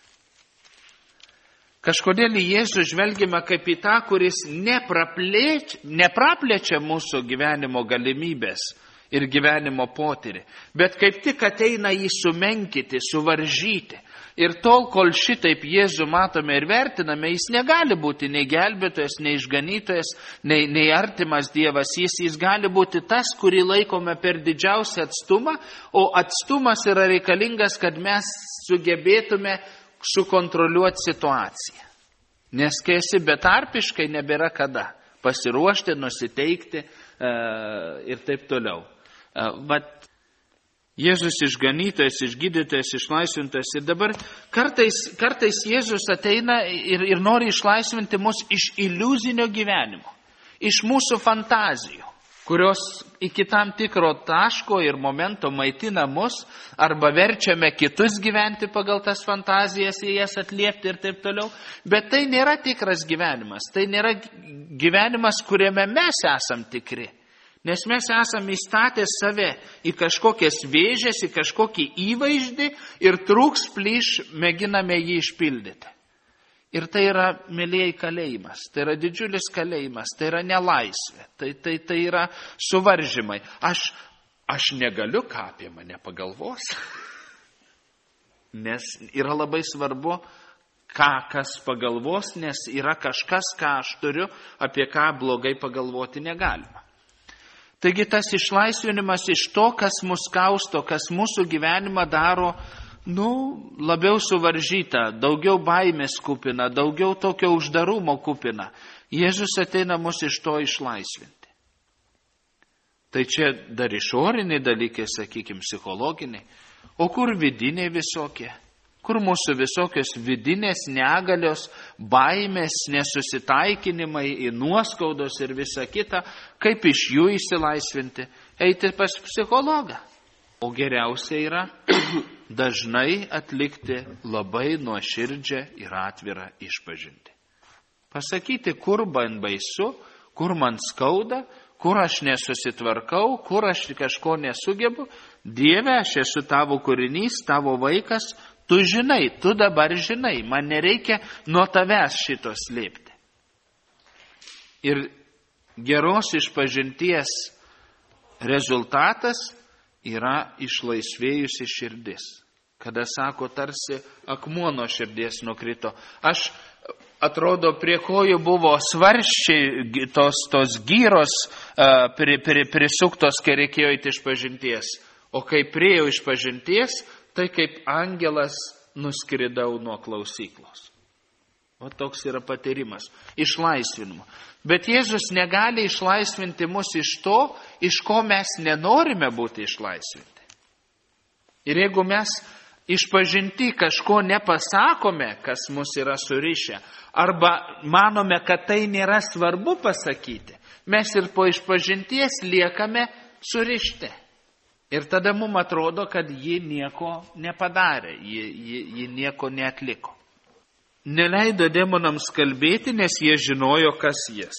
Kažkodėl į Jėzų žvelgime kaip į tą, kuris nepraplečia mūsų gyvenimo galimybės ir gyvenimo potyrį, bet kaip tik ateina jį sumenkyti, suvaržyti. Ir tol, kol šitaip Jėzų matome ir vertiname, jis negali būti nei gelbėtojas, nei išganytojas, nei artimas Dievas. Jis gali būti tas, kurį laikome per didžiausią atstumą, o atstumas yra reikalingas, kad mes sugebėtume sukontroliuoti situaciją. Nes kai esi betarpiškai, nebėra kada pasiruošti, nusiteikti ir taip toliau. Jėzus išganytojas, išgydytojas, išlaisvintojas. Ir dabar kartais Jėzus ateina ir nori išlaisvinti mus iš iliuzinio gyvenimo, iš mūsų fantazijų, kurios iki tam tikro taško ir momento maitina mus, arba verčiame kitus gyventi pagal tas fantazijas, į jas atliepti ir taip toliau. Bet tai nėra tikras gyvenimas, tai nėra gyvenimas, kuriame mes esam tikri. Nes mes esame įstatę save į kažkokias vėžės, į kažkokį įvaizdį ir trūks plyš mėginame jį išpildyti. Ir tai yra, mielieji, kalėjimas, tai yra didžiulis kalėjimas, tai yra nelaisvė, tai yra suvaržymai. Aš negaliu, ką apie mane pagalvos, nes yra labai svarbu, kas pagalvos, nes yra kažkas, ką aš turiu, apie ką blogai pagalvoti negalima. Taigi tas išlaisvinimas iš to, kas mus kausto, kas mūsų gyvenimą daro, labiau suvaržyta, daugiau baimės kupina, daugiau tokio uždarumo kupina. Jėzus ateina mus iš to išlaisvinti. Tai čia dar išoriniai dalykai, sakykime, psichologiniai. O kur vidiniai visokie? Kur mūsų visokios vidinės negalios, baimės, nesusitaikinimai, nuoskaudos ir visa kita, kaip iš jų išsilaisvinti? Eiti pas psichologą. O geriausia yra dažnai atlikti labai nuoširdžią ir atvirą išpažintį. Pasakyti, kur man baisu, kur man skauda, kur aš nesusitvarkau, kur aš kažko nesugebu. Dieve, aš esu tavo kūrinys, tavo vaikas. Tu žinai, tu dabar žinai, man nereikia nuo tavęs šito slėpti. Ir geros išpažinties rezultatas yra išlaisvėjusi širdis. Kada sako, tarsi akmuo nuo širdies nukrito. Atrodo, prie kojų buvo svarščiai, tos gyros prisuktos, kai reikėjo įti išpažinties. O kai priejau išpažinties, tai kaip angelas nuskridau nuo klausyklos. O toks yra patyrimas, išlaisvinimo. Bet Jėzus negali išlaisvinti mus iš to, iš ko mes nenorime būti išlaisvinti. Ir jeigu mes išpažinti kažko nepasakome, kas mus yra surišę, arba manome, kad tai nėra svarbu pasakyti, mes ir po išpažinties liekame surišti. Ir tada mums atrodo, kad ji nieko nepadarė, ji nieko neatliko. Neleido demonams kalbėti, nes jie žinojo, kas jis.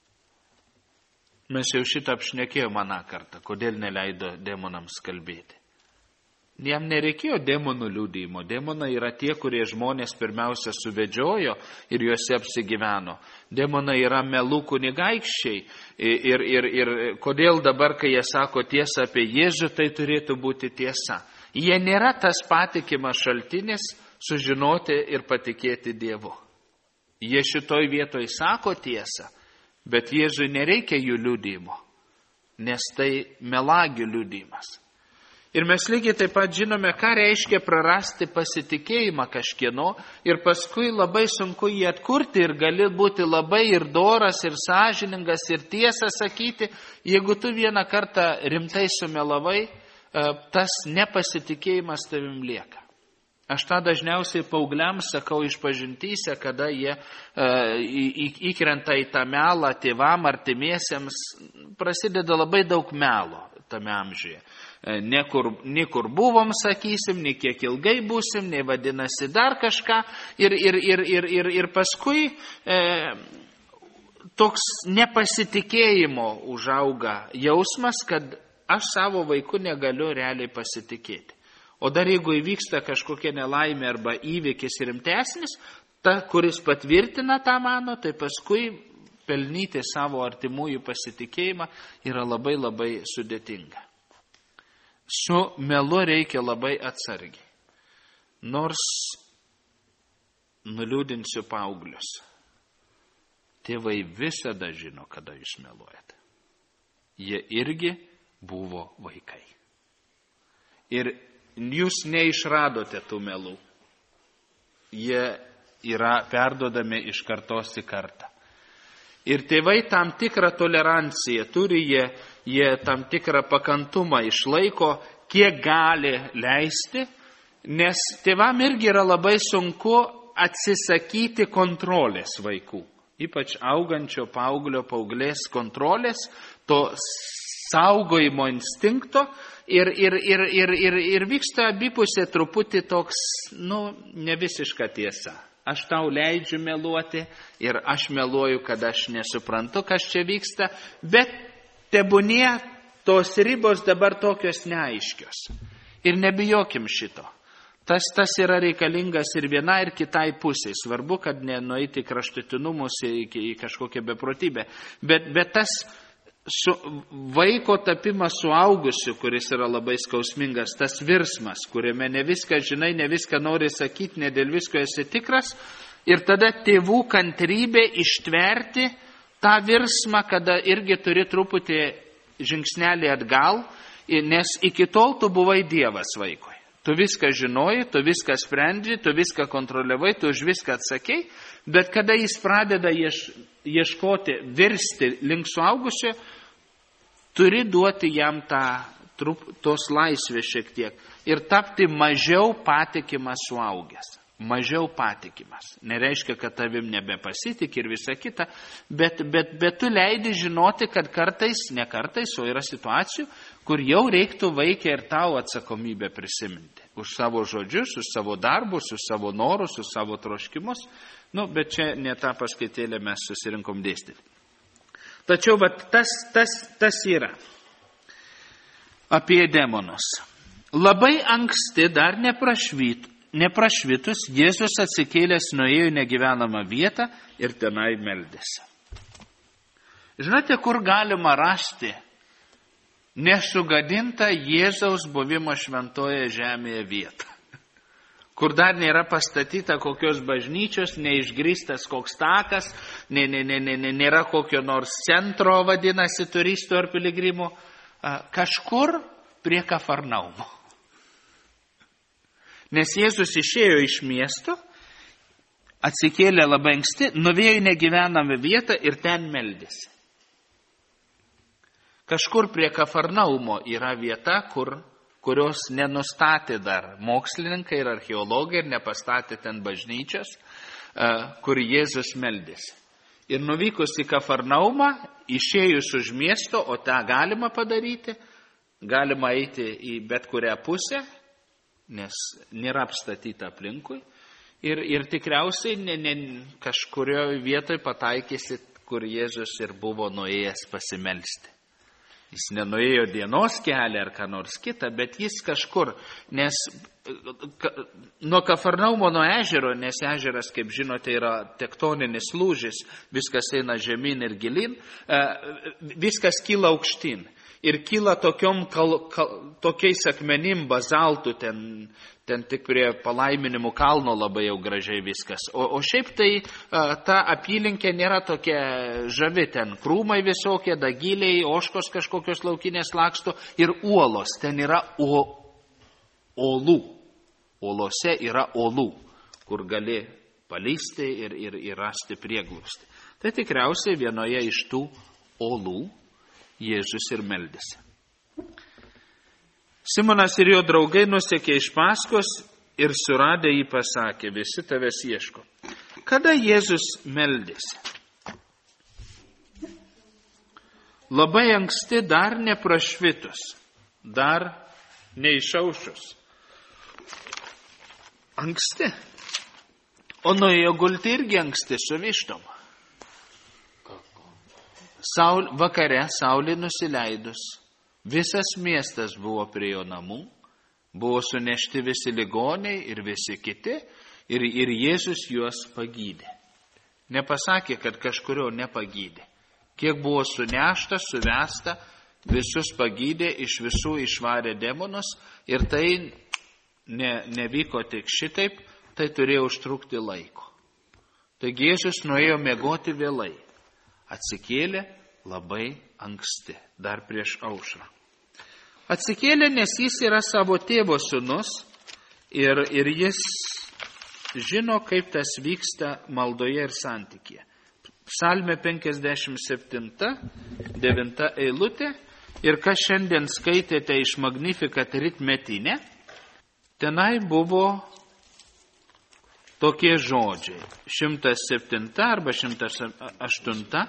Mes jau šitą apšnekėjome aną kartą, kodėl neleido demonams kalbėti. Jam nereikėjo demonų liudijimo. Demonai yra tie, kurie žmonės pirmiausia suvedžiojo ir juose apsigyveno. Demonai yra melų kunigaikščiai. Ir kodėl dabar, kai jie sako tiesą apie Jėzų, tai turėtų būti tiesa. Jie nėra tas patikimas šaltinis sužinoti ir patikėti Dievu. Jie šitoj vietoj sako tiesą, bet Jėzui nereikia jų liudijimo, nes tai melagių liudijimas. Ir mes lygiai taip pat žinome, ką reiškia prarasti pasitikėjimą kažkieno ir paskui labai sunku jį atkurti ir gali būti labai ir doras, ir sąžiningas, ir tiesą sakyti. Jeigu tu vieną kartą rimtai sumelavai, tas nepasitikėjimas tavim lieka. Aš tą dažniausiai paaugliams sakau išpažintyse, kada jie įkrenta į tą melą tėvam, artimiesiems, prasideda labai daug melo tame amžiuje. Niekur buvom, sakysim, nei kiek ilgai būsim, nei vadinasi dar kažką. Ir paskui toks nepasitikėjimo užauga jausmas, kad aš savo vaiku negaliu realiai pasitikėti. O dar jeigu įvyksta kažkokia nelaimė arba įvykis rimtesnis, ta, kuris patvirtina tą mano, tai paskui pelnyti savo artimųjų pasitikėjimą yra labai labai sudėtinga. Su melu reikia labai atsargiai. Nors nuliūdinsiu paauglius. Tėvai visada žino, kada jūs meluojate. Jie irgi buvo vaikai. Ir jūs neišradote tų melų. Jie yra perduodami iš kartos į kartą. Ir tėvai tam tikrą toleranciją turi, jie tam tikrą pakantumą išlaiko, kiek gali leisti, nes tėvam irgi yra labai sunku atsisakyti kontrolės vaikų. Ypač augančio paauglio paauglės kontrolės, to saugojimo instinkto ir vyksta abipusė truputį toks, ne visiška tiesa. Aš tau leidžiu meluoti ir aš meluoju, kad aš nesuprantu, kas čia vyksta, bet tebūnie tos ribos dabar tokios neaiškios. Ir nebijokim šito. Tas yra reikalingas ir viena, ir kitai pusiai. Svarbu, kad nenueiti kraštutinumus į kažkokią beprotybę. Bet tas vaiko tapimas suaugusiu, kuris yra labai skausmingas, tas virsmas, kuriame ne viską žinai, ne viską nori sakyti, ne dėl visko esi tikras, ir tada tėvų kantrybė ištverti tą virsmą, kada irgi turi truputį žingsnelį atgal, nes iki tol tu buvai Dievas vaikui. Tu viską žinojai, tu viską sprendži, tu viską kontroliavai, tu už viską atsakei, bet kada jis pradeda ieškoti, virsti link suaugusio, turi duoti jam tos laisvės šiek tiek ir tapti mažiau patikimas suaugęs. Mažiau patikimas. Nereiškia, kad tavim nebepasitik ir visa kita, bet tu leidi žinoti, kad kartais, ne kartais, o yra situacijų, kur jau reiktų vaikę ir tau atsakomybę prisiminti. Už savo žodžius, už savo darbus, už savo norus, už savo troškimus. Bet čia ne tą paskaitėlę mes susirinkom dėstyti. Tačiau tas yra apie demonus. Labai anksti dar neprašvitus, Jėzus atsikėlęs nuėjo į negyvenamą vietą ir tenai meldėsi. Žinote, kur galima rasti nesugadintą Jėzaus buvimo šventoje žemėje vietą? Kur dar nėra pastatyta kokios bažnyčios, neišgrįstas koks takas, nėra kokio nors centro, vadinasi, turistų ar piligrimų, kažkur prie Kafarnaumo. Nes Jėzus išėjo iš miesto, atsikėlė labai anksti, nuvėjo į negyvenamą vietą ir ten meldėsi. Kažkur prie Kafarnaumo yra vieta, kurios nenustatė dar mokslininkai ir archeologai ir nepastatė ten bažnyčios, kur Jėzus meldėsi. Ir nuvykus į Kafarnaumą, išėjus už miesto, o tą galima padaryti, galima eiti į bet kurią pusę, nes nėra apstatyta aplinkui. Ir tikriausiai kažkurioje vietoje pataikysit, kur Jėzus ir buvo nuėjęs pasimelsti. Jis nenuėjo dienos kelią ar ką nors kitą, bet jis kažkur, nes nuo Kafarnaumo nuo ežero, nes ežeras, kaip žinote, yra tektoninis lūžis, viskas eina žemyn ir gilin, viskas kyla aukštyn. Ir kyla tokiais akmenim, bazaltų, ten tik prie palaiminimų kalno labai jau gražiai viskas. O šiaip tai ta apylinkė nėra tokia žavi, ten krūmai visokie, dagyliai, ožkos kažkokios laukinės laksto ir uolos, ten yra uolų. Uolose yra uolų, kur gali palysti ir rasti prieglobstį. Tai tikriausiai vienoje iš tų uolų Jėzus ir meldėsi. Simonas ir jo draugai nusekė iš paskos ir suradę jį pasakė, visi tavęs ieško. Kada Jėzus meldėsi? Labai anksti, dar neprašvitus, dar neišaušus. Anksti. O nuėjo gulti irgi anksti su vištom. Vakare saulė nusileidus, visas miestas buvo prie jo namų, buvo sunešti visi ligoniai ir visi kiti, ir Jėzus juos pagydė. Nepasakė, kad kažkurio nepagydė. Kiek buvo sunešta, suvesta, visus pagydė, iš visų išvarė demonus, ir tai nevyko tik šitaip, tai turėjo užtrukti laiko. Taigi Jėzus nuėjo miegoti vėlai, atsikėlė labai anksti, dar prieš aušrą. Atsikėlė, nes jis yra savo tėvo sūnus ir jis žino, kaip tas vyksta maldoje ir santykyje. Psalmė 57, 9 eilutė, ir kas šiandien skaitėte iš Magnificat ritmetinę, tenai buvo tokie žodžiai. 107 arba 108.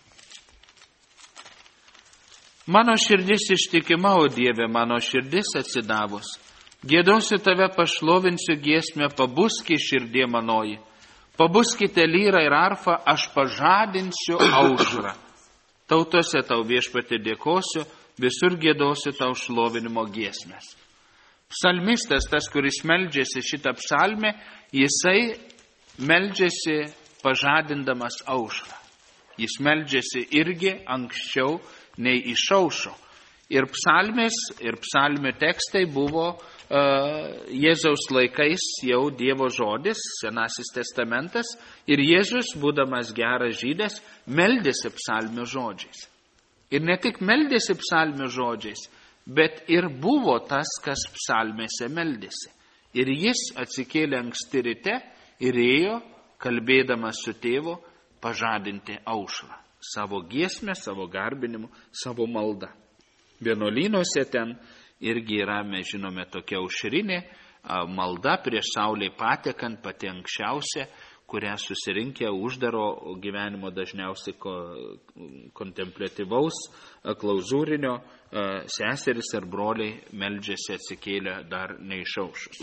Mano širdis ištikima, o Dieve, mano širdis atsidavus. Giedosiu tave, pašlovinsiu giesmę, pabuski širdie manoji. Pabuskite lyrą ir arfą, aš pažadinsiu aušrą. Tautose tau viešpatį dėkosiu, visur giedosiu tau šlovinimo giesmės. Psalmistas, tas, kuris meldžiasi šitą psalmę, jisai meldžiasi pažadindamas aušrą. Jis meldžiasi irgi anksčiau nei išaušo. Ir psalmės, ir psalmių tekstai buvo Jėzaus laikais jau Dievo žodis, Senasis testamentas, ir Jėzus, būdamas geras žydas, meldėsi psalmių žodžiais. Ir ne tik meldėsi psalmių žodžiais, bet ir buvo tas, kas psalmėse meldėsi. Ir jis atsikėlė anksti ryte ir ėjo, kalbėdamas su tėvu, pažadinti aušrą. Savo giesmę, savo garbinimu, savo maldą. Vienuolynuose ten irgi yra, mes žinome, tokia aušrinė malda prieš saulei patekant, pati anksčiausia, kurią susirinkę uždaro gyvenimo dažniausiai kontempliatyvaus, klauzūrinio seseris ir broliai meldžiasi atsikėlę dar neišaušus.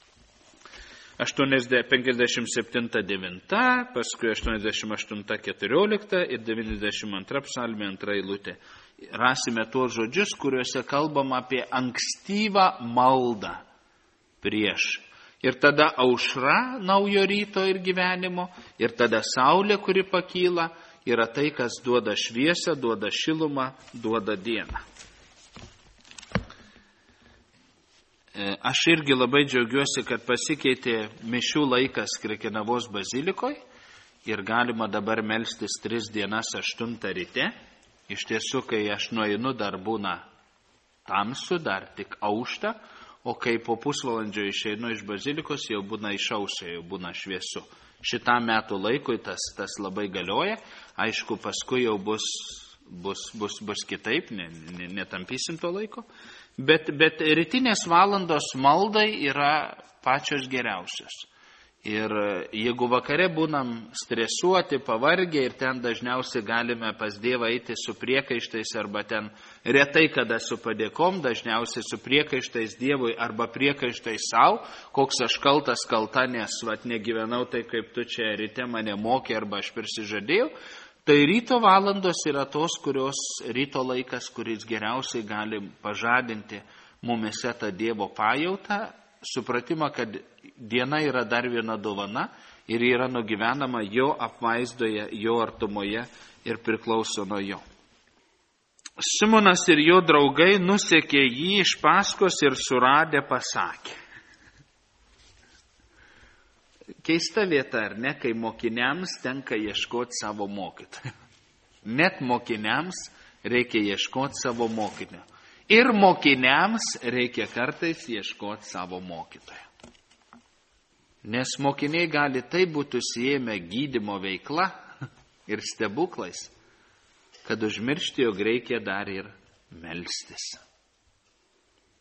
57:9, paskui 88:14 ir 92 psalmė 2 eilutė. Rasime tuos žodžius, kuriuose kalbam apie ankstyvą maldą prieš. Ir tada aušra naujo ryto ir gyvenimo, ir tada saulė, kuri pakyla, yra tai, kas duoda šviesą, duoda šilumą, duoda dieną. Aš irgi labai džiaugiuosi, kad pasikeitė mišių laikas Krekenavos bazilikoje ir galima dabar melstis 3 dienas 8 ryte. Iš tiesų, kai aš nueinu, dar būna tamsu, dar tik aušta, o kai po pusvalandžio išeinu iš bazilikos, jau būna išaušę, jau būna šviesu. Šitam metų laikui tas labai galioja. Aišku, paskui jau bus kitaip, netampysim to laiko. Bet rytinės valandos maldai yra pačios geriausios. Ir jeigu vakare būnam stresuoti, pavargę ir ten dažniausiai galime pas Dievą eiti su priekaištais arba ten retai kada su padėkom, dažniausiai su priekaištais Dievui arba priekaištais savo, koks aš kaltas kalta, nes negyvenau tai, kaip tu čia ryte mane mokė arba aš prisižadėjau, tai ryto valandos yra tos, ryto laikas, kuris geriausiai gali pažadinti mumise tą Dievo pajautą, supratimą, kad diena yra dar viena dovana ir yra nugyvenama jo apvaizdoje, jo artumoje ir priklauso nuo jo. Simonas ir jo draugai nusekė jį iš paskos ir suradę pasakė. Keista vieta, ar ne, kai mokiniams tenka ieškoti savo mokytojo. Net mokiniams reikia ieškoti savo mokinio. Ir mokiniams reikia kartais ieškoti savo mokytojo. Nes mokiniai gali taip būti užsiėmę gydymo veikla ir stebuklais, kad užmiršti, jog reikia dar ir melstis.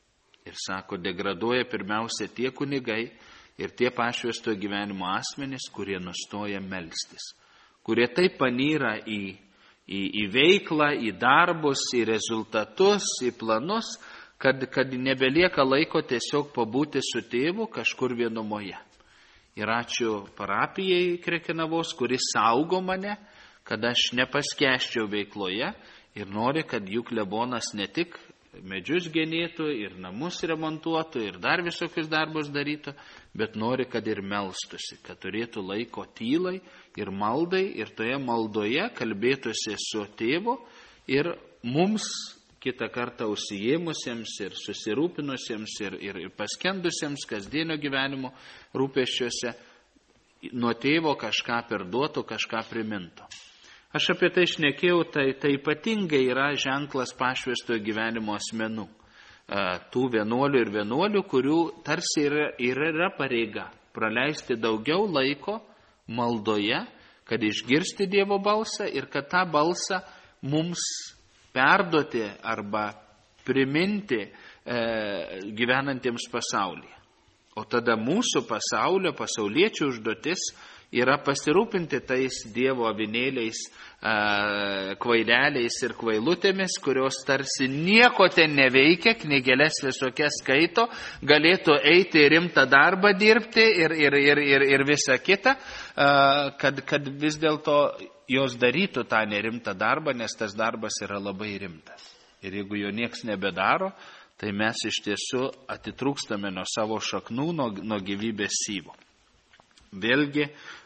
Ir sako, degraduoja pirmiausia tie kunigai ir tie pašvęsto gyvenimo asmenys, kurie nustoja melstis, kurie taip panyra į veiklą, į darbus, į rezultatus, į planus, kad nebelieka laiko tiesiog pabūti su tėvu kažkur vienumoje. Ir ačiū parapijai Krekenavos, kuris saugo mane, kad aš nepaskęsčiau veikloje ir nori, kad jų klebonas ne tik medžius genėtų ir namus remontuotų ir dar visokius darbus darytų, bet nori, kad ir melstusi, kad turėtų laiko tylai ir maldai ir toje maldoje kalbėtųsi su tėvu ir mums kitą kartą užsiėmusiems ir susirūpinusiems ir paskendusiems kasdienio gyvenimo rūpesčiuose nuo tėvo kažką perduotų, kažką primintų. Aš apie tai šnekėjau, tai ypatingai yra ženklas pašvęstojo gyvenimo asmenų. Tų vienuolių ir vienuolių, kurių tarsi yra pareiga praleisti daugiau laiko maldoje, kad išgirsti Dievo balsą ir kad tą balsą mums perduoti arba priminti gyvenantiems pasaulyje. O tada mūsų pasauliečių užduotis yra pasirūpinti tais Dievo avinėliais, kvaileliais ir kvailutėmis, kurios tarsi nieko ten neveikia, knygeles visokias skaito, galėtų eiti rimtą darbą dirbti ir visa kita, kad vis dėlto jos darytų tą nerimtą darbą, nes tas darbas yra labai rimtas. Ir jeigu jo nieks nebedaro, tai mes iš tiesų atitrūkstame nuo savo šaknų, nuo gyvybės syvo. Vėlgi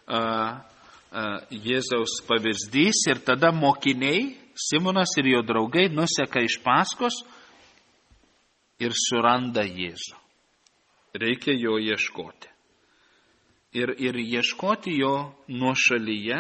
Jėzaus pavyzdys ir tada mokiniai, Simonas ir jo draugai nuseka iš paskos ir suranda Jėzų. Reikia jo ieškoti. Ir ieškoti jo nuošalyje,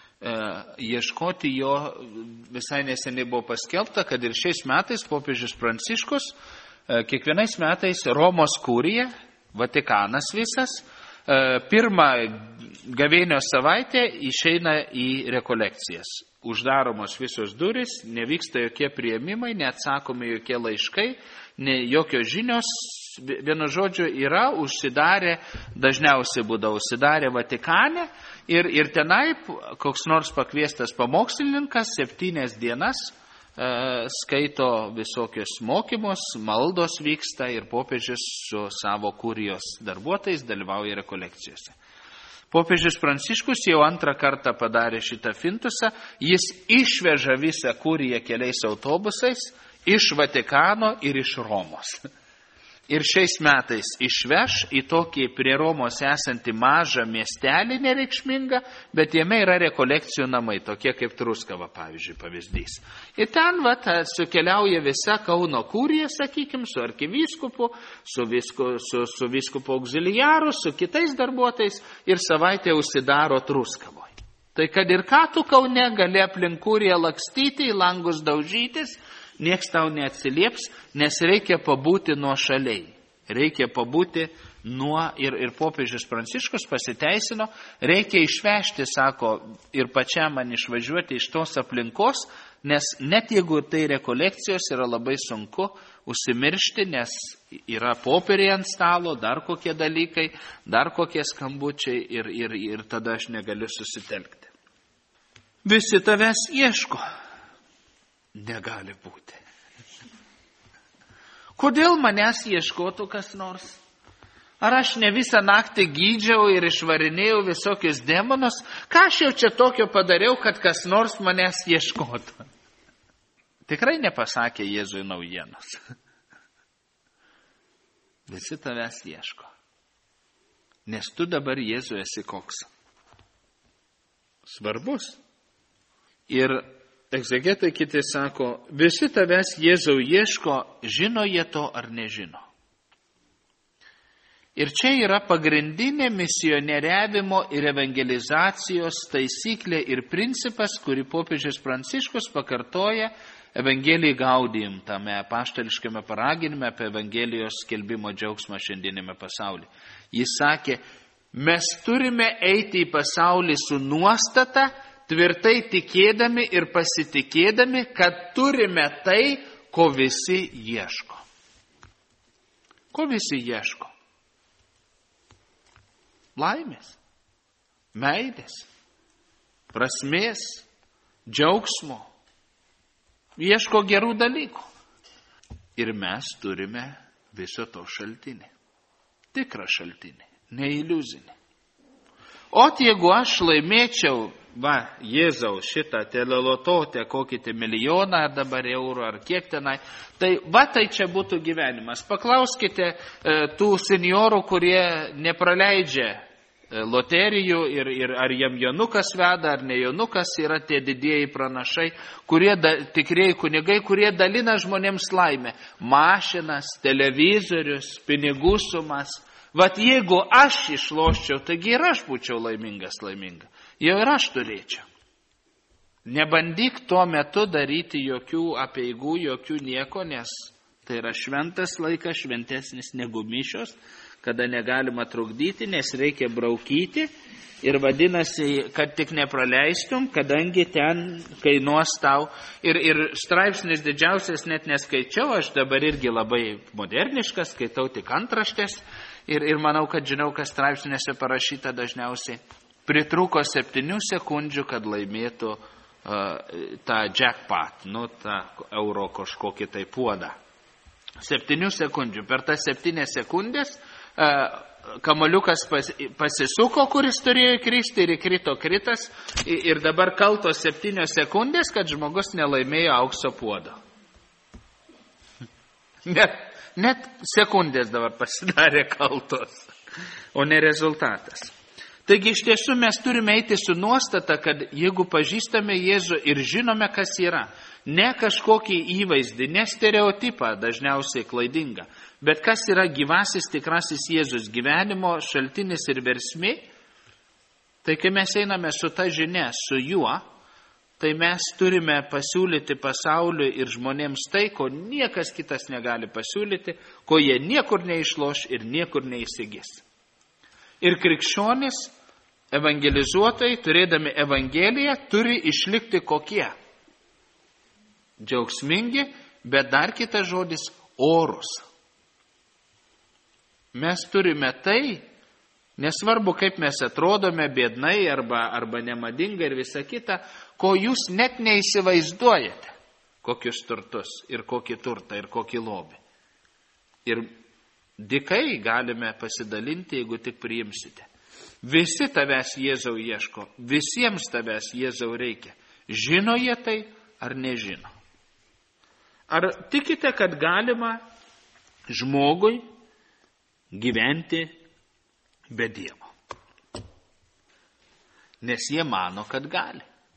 ieškoti jo, visai neseniai buvo paskelbta, kad ir šiais metais popiežius Pranciškus, kiekvienais metais Romos kurija, Vatikanas visas, pirmą gavėnios savaitę išeina į rekolekcijas. Uždaromos visos duris, nevyksta jokie priėmimai, neatsakomi jokie laiškai, jokios žinios, vienu žodžiu, yra užsidarę, dažniausiai būdavo užsidarę Vatikane ir tenai koks nors pakviestas pamokslininkas 7 dienas skaito visokius mokymus, maldos vyksta ir popiežius su savo kurijos darbuotojais dalyvauja rekolekcijose. Popiežius Pranciškus jau 2 kartą padarė šitą fintusą, jis išveža visą kuriją keliais autobusais iš Vatikano ir iš Romos. Ir šiais metais išveš į tokį prie Romos esantį mažą miestelį nereikšmingą, bet jame yra rekolekcijų namai, tokie kaip Truskava, pavyzdžiui, pavyzdys. Ir ten sukeliauja visa Kauno kurija, sakykime, su arkivyskupu, su vyskupu auxiliaru, su kitais darbuotojais ir savaitę užsidaro Truskavoje. Tai kad ir ką tu Kaune gali aplink kuriją lakstyti, į langus daužytis, nieks tau neatsilieps, nes reikia pabūti nuošaliai. Reikia pabūti ir popiežius Pranciškus pasiteisino, reikia išvežti, sako, ir pačiam man išvažiuoti iš tos aplinkos, nes net jeigu tai rekolekcijos yra labai sunku užsimiršti, nes yra popieriai ant stalo, dar kokie dalykai, dar kokie skambučiai ir tada aš negaliu susitelkti. Visi tavęs ieško. Negali būti. Kodėl manęs ieškotų kas nors? Ar aš ne visą naktį gydžiau ir išvarinėjau visokius demonus? Ką aš jau čia tokio padariau, kad kas nors manęs ieškotų? Tikrai nepasakė Jėzui naujienos. Visi tavęs ieško. Nes tu dabar Jėzui esi koks? Svarbus. Ir egzegetai kiti sako, visi tavęs Jėzau ieško, žino jie to ar nežino. Ir čia yra pagrindinė misionieriavimo ir evangelizacijos taisyklė ir principas, kurį popiežius Pranciškus pakartoja Evangelijai Gaudium, tame apaštališkame paraginime apie Evangelijos skelbimo džiaugsmą šiandienėme pasaulyje. Jis sakė, mes turime eiti į pasaulį su nuostata, tvirtai tikėdami ir pasitikėdami, kad turime tai, ko visi ieško. Ko visi ieško? Laimės, meilės, prasmės, džiaugsmo. Ieško gerų dalykų. Ir mes turime viso to šaltinį. Tikrą šaltinį, ne iliuzinį. O jeigu aš laimėčiau, Jėzaus šitą telelototę, kokį milijoną ar dabar eurų, ar kiek tenai, tai čia būtų gyvenimas. Paklauskite tų seniorų, kurie nepraleidžia loterijų ir ar jam Jonukas veda, ar ne Jonukas, yra tie didieji pranašai, kurie tikrieji kunigai, kurie dalina žmonėms laimę. Mašinas, televizorius, pinigų sumas. Jeigu aš išloščiau, taigi ir aš būčiau laiminga. Jau ir aš turėčiau. Nebandyk tuo metu daryti jokių apeigų, jokių nieko, nes tai yra šventas laikas, šventesnis negu mišios, kada negalima trukdyti, nes reikia braukyti. Ir vadinasi, kad tik nepraleistum, kadangi ten kainuos tau. Ir straipsnis didžiausias net neskaičiau, aš dabar irgi labai moderniškas, skaitau tik antraštės. Ir manau, kad žinau, kas straipsnėse parašyta dažniausiai. Pritruko 7 sekundžių, kad laimėtų tą jackpot, tą euro kažkokį tai puodą. 7 sekundžių. Per tas 7 sekundės kamoliukas pasisuko, kuris turėjo kristi, ir įkrito kritas. Ir dabar kaltos 7 sekundės, kad žmogus nelaimėjo aukso puodo. Net sekundės dabar pasidarė kaltos, o ne rezultatas. Taigi iš tiesų mes turime eiti su nuostata, kad jeigu pažįstame Jėzų ir žinome, kas yra, ne kažkokį įvaizdį, ne stereotipą, dažniausiai klaidingą, bet kas yra gyvasis tikrasis Jėzus, gyvenimo šaltinis ir versmė, tai kai mes einame su ta žinia, su juo, tai mes turime pasiūlyti pasauliui ir žmonėms tai, ko niekas kitas negali pasiūlyti, ko jie niekur neišloš ir niekur neįsigis. Ir krikščionis, evangelizuotojai, turėdami evangeliją, turi išlikti kokie? Džiaugsmingi, bet dar kitas žodis – orus. Mes turime tai, nesvarbu, kaip mes atrodome, biednai arba nemadingai ir visa kita, ko jūs net neįsivaizduojate, kokius turtus ir kokį turtą ir kokį lobį. Ir dykai galime pasidalinti, jeigu tik priimsite. Visi tavęs Jėzau ieško, visiems tavęs Jėzau reikia. Žino jie tai ar nežino? Ar tikite, kad galima žmogui gyventi be Dievo? Nes jie mano, kad gali.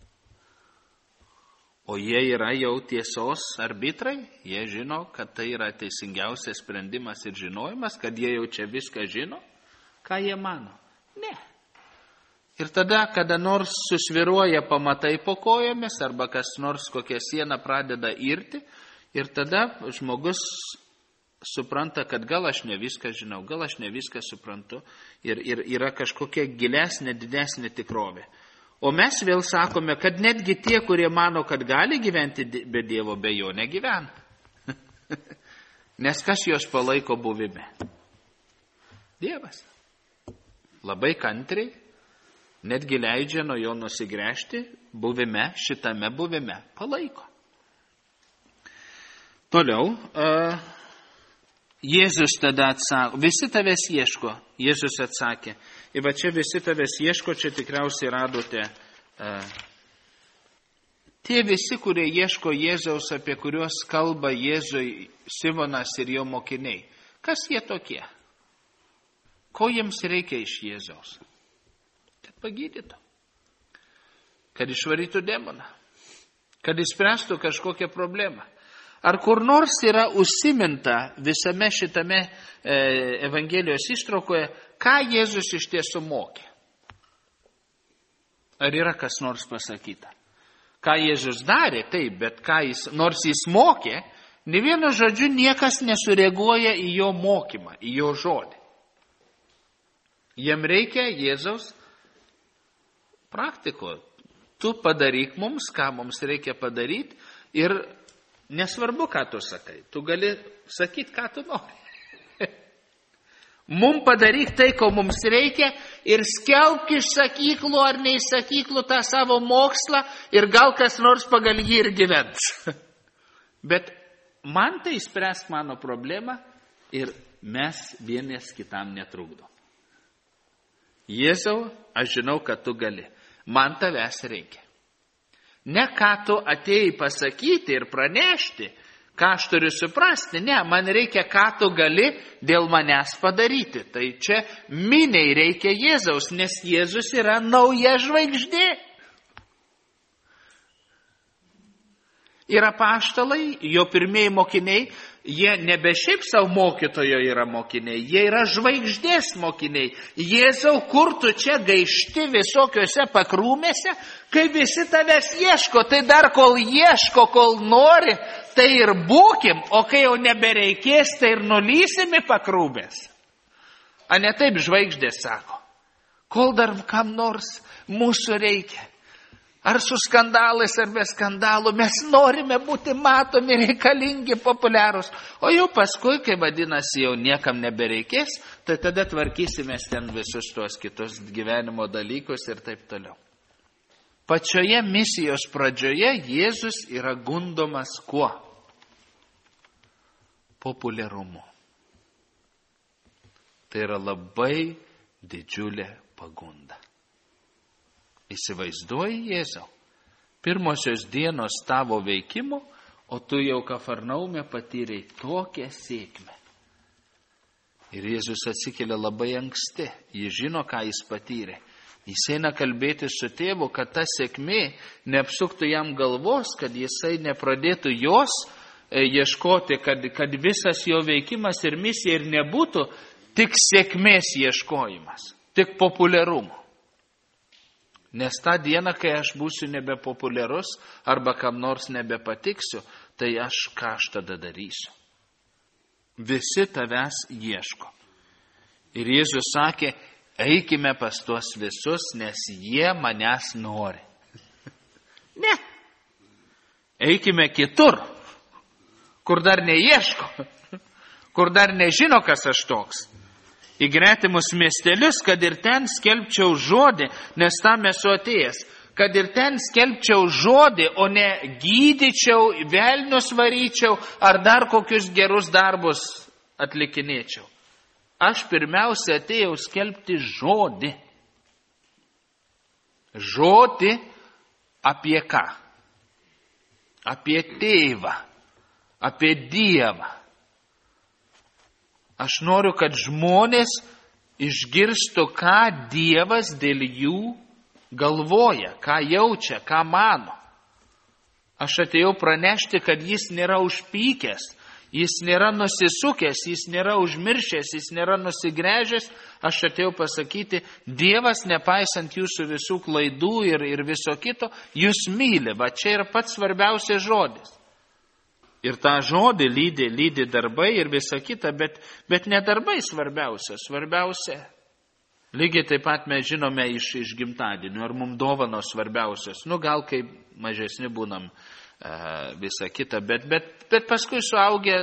O jie yra jau tiesos arbitrai, jie žino, kad tai yra teisingiausias sprendimas ir žinojimas, kad jie jau čia viską žino. Ką jie mano? Ne. Ir tada, kada nors susviruoja pamatai po kojomis, arba kas nors kokią sieną pradeda irti, ir tada žmogus supranta, kad gal aš ne viską žinau, gal aš ne viską suprantu, ir yra kažkokia gilesnė, didesnė tikrovė. O mes vėl sakome, kad netgi tie, kurie mano, kad gali gyventi be Dievo, be jo negyvena. Nes kas juos palaiko buvime? Dievas. Labai kantriai, netgi leidžia nuo jo nusigręžti, buvime, šitame buvime palaiko. Toliau, Jėzus tada atsako, visi tavęs ieško, Jėzus atsakė. Ir va čia visi tavęs ieško, čia tikriausiai radote tie visi, kurie ieško Jėzaus, apie kuriuos kalba Jėzui Simonas ir jo mokiniai. Kas jie tokie? Ko jiems reikia iš Jėzaus? Kad pagydytų. Kad išvarytų demoną. Kad išspręstų kažkokią problemą. Ar kur nors yra užsiminta visame šitame Evangelijos ištraukoje, ką Jėzus iš tiesų mokė? Ar yra kas nors pasakyta? Ką Jėzus darė, taip, bet nors jis mokė, ne vienu žodžiu niekas nesureaguoja į jo mokymą, į jo žodį. Jiem reikia Jėzaus praktiko. Tu padaryk mums, ką mums reikia padaryti, ir nesvarbu, ką tu sakai. Tu gali sakyti, ką tu nori. Mums padaryk tai, ko mums reikia ir skelbk iš sakyklų ar ne iš sakyklų tą savo mokslą ir gal kas nors pagal jį ir gyvens. Bet man tai spręs mano problemą ir mes vienas kitam netrukdom. Jėzau, aš žinau, kad tu gali. Man tavęs reikia. Ne ką tu atėjai pasakyti ir pranešti, ką aš turiu suprasti, ne, man reikia, ką tu gali dėl manęs padaryti. Tai čia miniai reikia Jėzaus, nes Jėzus yra nauja žvaigždė. Ir apaštalai, jo pirmieji mokiniai, jie nebe šiaip savo mokytojo yra mokiniai, jie yra žvaigždės mokiniai. Jėzau, kur tu čia gaišti visokiose pakrūmėse, kai visi tavęs ieško, tai dar kol ieško, kol nori, tai ir būkim, o kai jau nebereikės, tai ir nulysim į pakrūmės. A ne taip žvaigždės sako, kol dar kam nors mūsų reikia. Ar su skandalais, ar be skandalų, mes norime būti matomi, reikalingi, populiarūs. O jau paskui, kai vadinasi, jau niekam nebereikės, tai tada tvarkysimės ten visus tuos kitus gyvenimo dalykus ir taip toliau. Pačioje misijos pradžioje Jėzus yra gundomas kuo? Populiarumu. Tai yra labai didžiulė pagunda. Įsivaizduoji, Jėzau, pirmosios dienos tavo veikimo, o tu jau Kafarnaume patyrei tokią sėkmę. Ir Jėzus atsikelia labai anksti, jis žino, ką jis patyrė. Jis eina kalbėti su tėvu, kad ta sėkmė neapsuktų jam galvos, kad jisai nepradėtų jos ieškoti, kad visas jo veikimas ir misija ir nebūtų tik sėkmės ieškojimas, tik populiarumo. Nes tą dieną, kai aš būsiu nebepopuliarus arba kam nors nebepatiksiu, tai ką aš tada darysiu? Visi tavęs ieško. Ir Jėzus sakė, eikime pas tuos visus, nes jie manęs nori. Ne. Eikime kitur, kur dar neieško, kur dar nežino, kas aš toks. Į gretimus miestelius, kad ir ten skelbčiau žodį, nes tam esu atėjęs. Kad ir ten skelbčiau žodį, o ne gydyčiau, velnius varyčiau ar dar kokius gerus darbus atlikinėčiau. Aš pirmiausia atėjau skelbti žodį. Žodį apie ką? Apie tėvą, apie Dievą. Aš noriu, kad žmonės išgirstų, ką Dievas dėl jų galvoja, ką jaučia, ką mano. Aš atėjau pranešti, kad jis nėra užpykęs, jis nėra nusisukęs, jis nėra užmiršęs, jis nėra nusigręžęs. Aš atėjau pasakyti, Dievas, nepaisant jūsų visų klaidų ir viso kito, jūs myli. Va čia yra pats svarbiausias žodis. Ir tą žodį lydi darbai ir visa kita, bet ne darbai svarbiausia. Svarbiausia, lygiai taip pat mes žinome iš gimtadienių, ar mums dovanos svarbiausios. Gal kai mažesni būnam visa kita, bet paskui suaugę,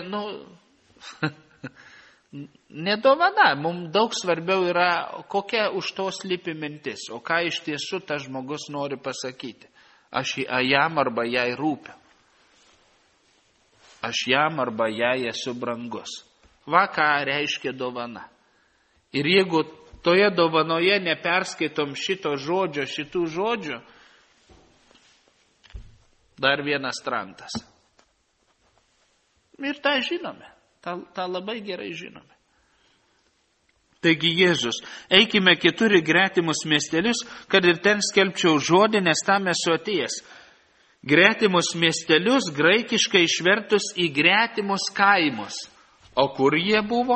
nedovana. Mums daug svarbiau yra, kokia už to slypi mintis, o ką iš tiesų tas žmogus nori pasakyti. Aš jam arba jai rūpiu. Aš jam arba jai esu brangus. Va ką reiškia dovana. Ir jeigu toje dovanoje neperskaitom šito žodžio, šitų žodžių, dar vienas trantas. Ir tą žinome. tą labai gerai žinome. Taigi Jėzus, eikime kitur į gretimus miestelius, kad ir ten skelbčiau žodį, nes tam esu atėjęs. Gretimus miestelius graikiškai išvertus į gretimus kaimus. O kur jie buvo?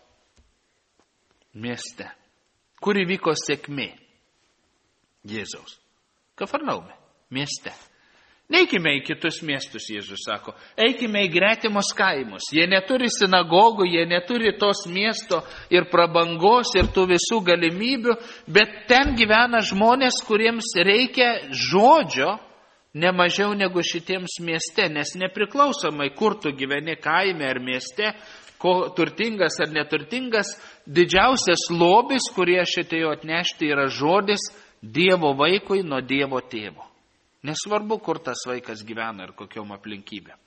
Mieste. Kur įvyko sėkmė Jėzaus? Kafarnaume, mieste. Neikime į kitus miestus, Jėzus sako. Eikime į gretimus kaimus. Jie neturi sinagogų, jie neturi tos miesto ir prabangos ir tų visų galimybių, bet ten gyvena žmonės, kuriems reikia žodžio ne mažiau negu šitiems mieste, nes nepriklausomai, kur tu gyveni, kaime ar mieste, ko turtingas ar neturtingas, didžiausias lobis, kurį aš atėjau atnešti, yra žodis Dievo vaikui nuo Dievo tėvo. Nesvarbu, kur tas vaikas gyvena ir kokiom aplinkybėm.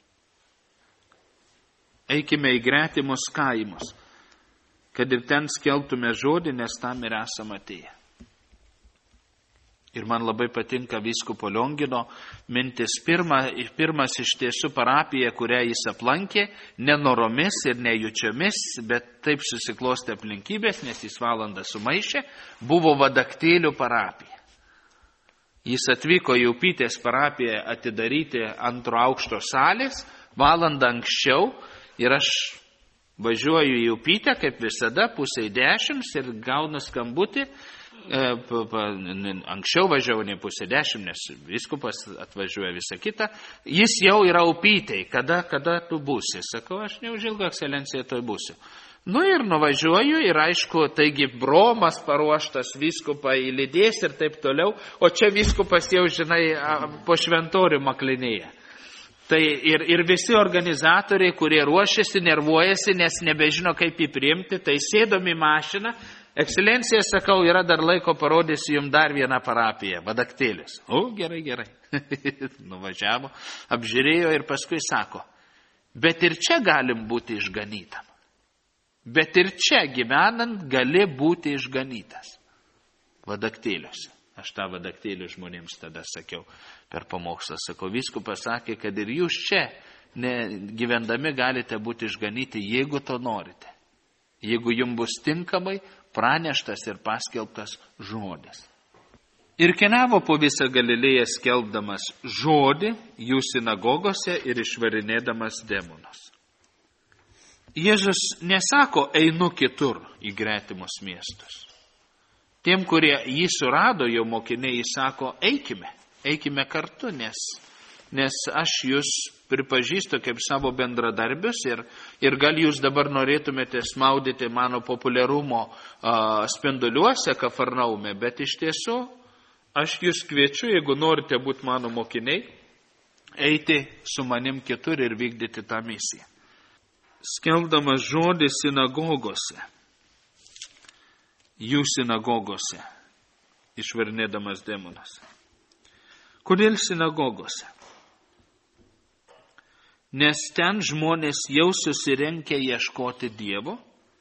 Eikime į gretimus kaimus, kad ir ten skelbtume žodį, nes tam ir esame atėję. Ir man labai patinka vyskupo Liongino mintis. Pirmas iš tiesų parapija, kurią jis aplankė, nenoromis ir nejučiomis, bet taip susiklostė aplinkybės, nes jis valandą sumaišė, buvo Vadaktėlių parapija. Jis atvyko į Upytės parapiją atidaryti 2 aukšto salės, valandą anksčiau, ir aš važiuoju į Upytę, kaip visada, 9:30 ir gaunu skambutį. Anksčiau važiavau ne 9:30, nes vyskupas atvažiuoja visą kitą. Jis jau yra Upytėj. Kada tu būsi? Sakau, aš neužilgo, ekscelencija, toj būsiu. Ir nuvažiuoju ir aišku, taigi bromas paruoštas, vyskupą įlydės ir taip toliau. O čia vyskupas jau, žinai, po šventorių maklinėje. Tai ir visi organizatoriai, kurie ruošiasi, nervuojasi, nes nebežino, kaip jį priimti, tai sėdom į mašiną. Ekscelencija, sakau, yra dar laiko, parodysiu jums dar vieną parapiją, Vadaktėlis. Gerai. Nuvažiavo, apžiūrėjo ir paskui sako, bet ir čia galim būti išganytam. Bet ir čia gyvenant gali būti išganytas. Vadaktėliuose. Aš tą Vadaktėlių žmonėms tada sakiau per pamokslą. Sakau, vyskupas sakė, kad ir jūs čia gyvendami galite būti išganyti, jeigu to norite. Jeigu jums bus tinkamai praneštas ir paskelbtas žodis. Ir keliavo po visą Galilėją skelbdamas žodį jų sinagogose ir išvarinėdamas demonus. Jėzus nesako, einu kitur į gretimus miestus. Tiem, kurie jį surado, jo mokiniai, jis sako, eikime kartu, nes aš jūs pripažįstu kaip savo bendradarbius ir gal jūs dabar norėtumėte smaudyti mano populiarumo spinduliuose Kafarnaume, bet iš tiesų aš jūs kviečiu, jeigu norite būti mano mokiniai, eiti su manim kitur ir vykdyti tą misiją. Skelbdamas žodį sinagogose, jų sinagogose, išvarinėdamas demonas. Kodėl sinagogose? Nes ten žmonės jau susirenkę ieškoti Dievo,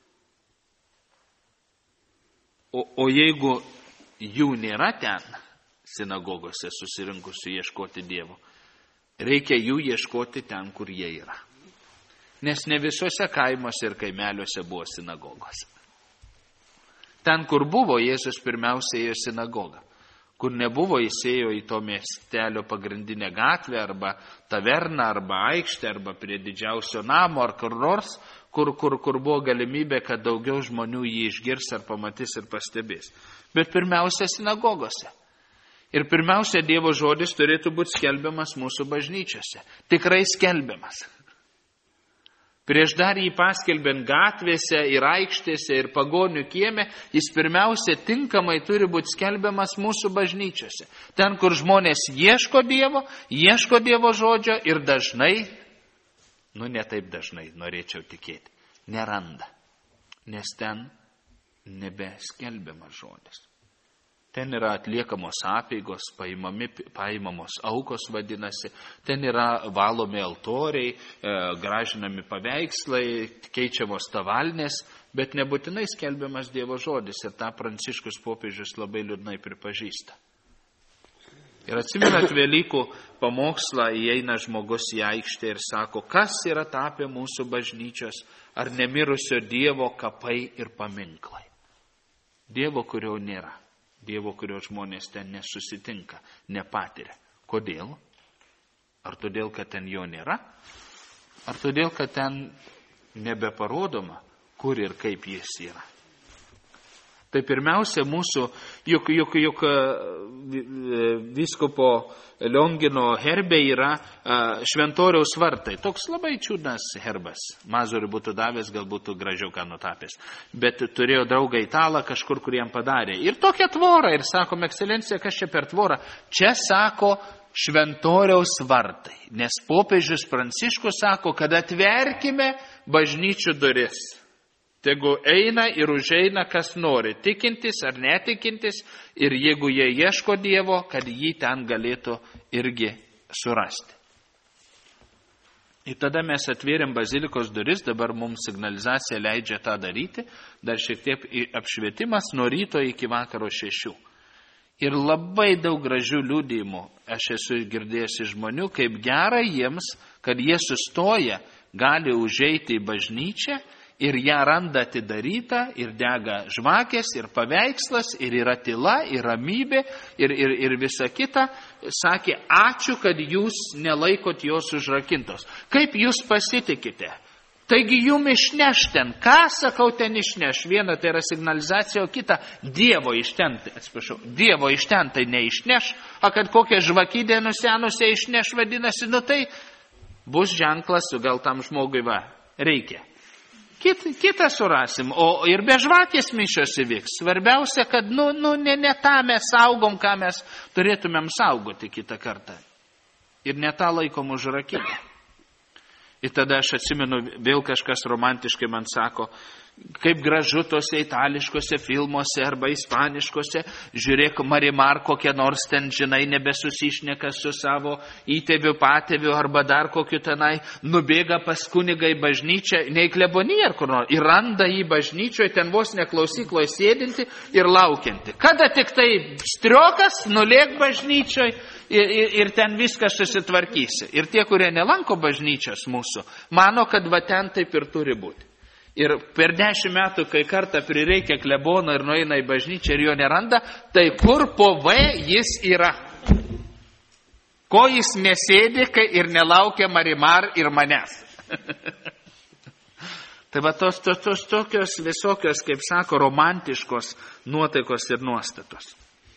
o jeigu jų nėra ten, sinagogose susirinkusių ieškoti Dievo, reikia jų ieškoti ten, kur jie yra. Nes ne visuose kaimuose ir kaimeliuose buvo sinagogos. Ten, kur buvo, Jėzus pirmiausia ėjo sinagogą. Kur nebuvo, jis ėjo į to miestelio pagrindinę gatvę, arba taverną, arba aikštę, arba prie didžiausio namo, ar kur nors, kur buvo galimybė, kad daugiau žmonių jį išgirs, ar pamatys ir pastebės. Bet pirmiausia, sinagogose. Ir pirmiausia, Dievo žodis turėtų būti skelbiamas mūsų bažnyčiose. Tikrai skelbiamas. Prieš dar jį paskelbiant gatvėse ir aikštėse ir pagonių kieme, jis pirmiausia tinkamai turi būti skelbiamas mūsų bažnyčiose. Ten, kur žmonės ieško Dievo žodžio ir dažnai, ne taip dažnai, norėčiau tikėti, neranda. Nes ten nebeskelbiamas žodis. Ten yra atliekamos apeigos, paimamos aukos vadinasi, ten yra valomi altoriai, gražinami paveikslai, keičiamos tavalnės, bet nebūtinai skelbiamas Dievo žodis ir tą Pranciškus popiežius labai liūdnai pripažįsta. Ir atsimenat Velykų pamokslą, įeina žmogus į aikštę ir sako, kas yra tapę mūsų bažnyčios ar nemirusio Dievo kapai ir paminklai. Dievo, kurio nėra. Dievo, kurio žmonės ten nesusitinka, nepatiria. Kodėl? Ar todėl, kad ten jo nėra? Ar todėl, kad ten nebeparodoma, kur ir kaip jis yra? Tai pirmiausia mūsų, juk vyskupo Liongino herbe yra Šventoriaus vartai. Toks labai čiūdnas herbas. Mazuriui būtų davęs, gal būtų gražiau ką nutapęs. Bet turėjo draugą italą kažkur, kur jam padarė. Ir tokia tvora. Ir sakom, ekscelencija, kas čia per tvorą? Čia sako Šventoriaus vartai. Nes popiežius Pranciškus sako, kad atverkime bažnyčių duris. Tegu eina ir užeina, kas nori, tikintis ar netikintis, ir jeigu jie ieško Dievo, kad jį ten galėtų irgi surasti. Ir tada mes atvėrėm bazilikos duris, dabar mums signalizacija leidžia tą daryti, dar šiek tiek apšvietimas nuo ryto iki vakaro 6. Ir labai daug gražių liudijimų aš esu girdėjęs iš žmonių, kaip gera jiems, kad jie sustoja, gali užeiti į bažnyčią, ir ją randa atidarytą, ir dega žvakės, ir paveikslas, ir yra tyla, ir ramybė, ir visa kita. Sakė, ačiū, kad jūs nelaikot jos užrakintos. Kaip jūs pasitikite? Taigi jum išneš ten. Ką, sakau, ten išneš? Viena tai yra signalizacija, o kita Dievo iš ten, Dievo iš ten tai neišneš, o kad kokią žvakidę nusenusią išneš, vadinasi, tai bus ženklas, gal tam žmogui reikia. Kitą surasim, o ir be žvakės mišios įvyks. Svarbiausia, kad ne tą mes saugom, ką mes turėtumėm saugoti kitą kartą. Ir ne tą laikom užrakinę. Ir tada aš atsimenu, vėl kažkas romantiškai man sako, kaip gražu tose itališkose filmuose arba ispaniškose, žiūrėk, Marimar kokie nors ten, žinai, nebesusišneka su savo įtėviu, patėviu arba dar kokiu tenai, nubėga pas kunigą į bažnyčią, ne į kleboniją ar kur nors, ir randa į bažnyčioje, ten vos neklausykloje sėdinti ir laukianti. Kada tik tai striokas, nulėk bažnyčioje ir ten viskas susitvarkysi. Ir tie, kurie nelanko bažnyčios mūsų, mano, kad va ten taip ir turi būti. Ir per 10 metų, kai kartą prireikia klebono ir nueina į bažnyčią ir jo neranda, tai kur po V jis yra? Ko jis nesėdi, kai ir nelaukia Marimar ir manęs? Tai va tos tokios visokios, kaip sako, romantiškos nuotaikos ir nuostatos.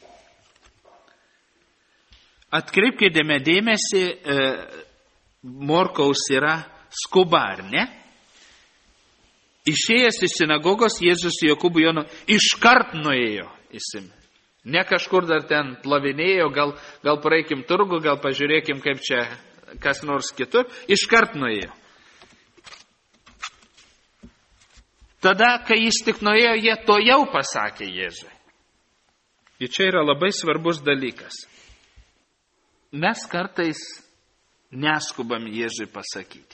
Atkreipkite dėmesį, Morkaus yra skuba, ar ne? Išėjęs iš sinagogos, Jėzus su Jokūbu Jonu iškart nuėjo. Ne kažkur dar ten plavinėjo, gal praeikim turgų, gal pažiūrėkim, kaip čia kas nors kitur. Iškart nuėjo. Tada, kai jis tik nuėjo, jie to jau pasakė Jėzui. Ir čia yra labai svarbus dalykas. Mes kartais neskubam Jėzui pasakyti.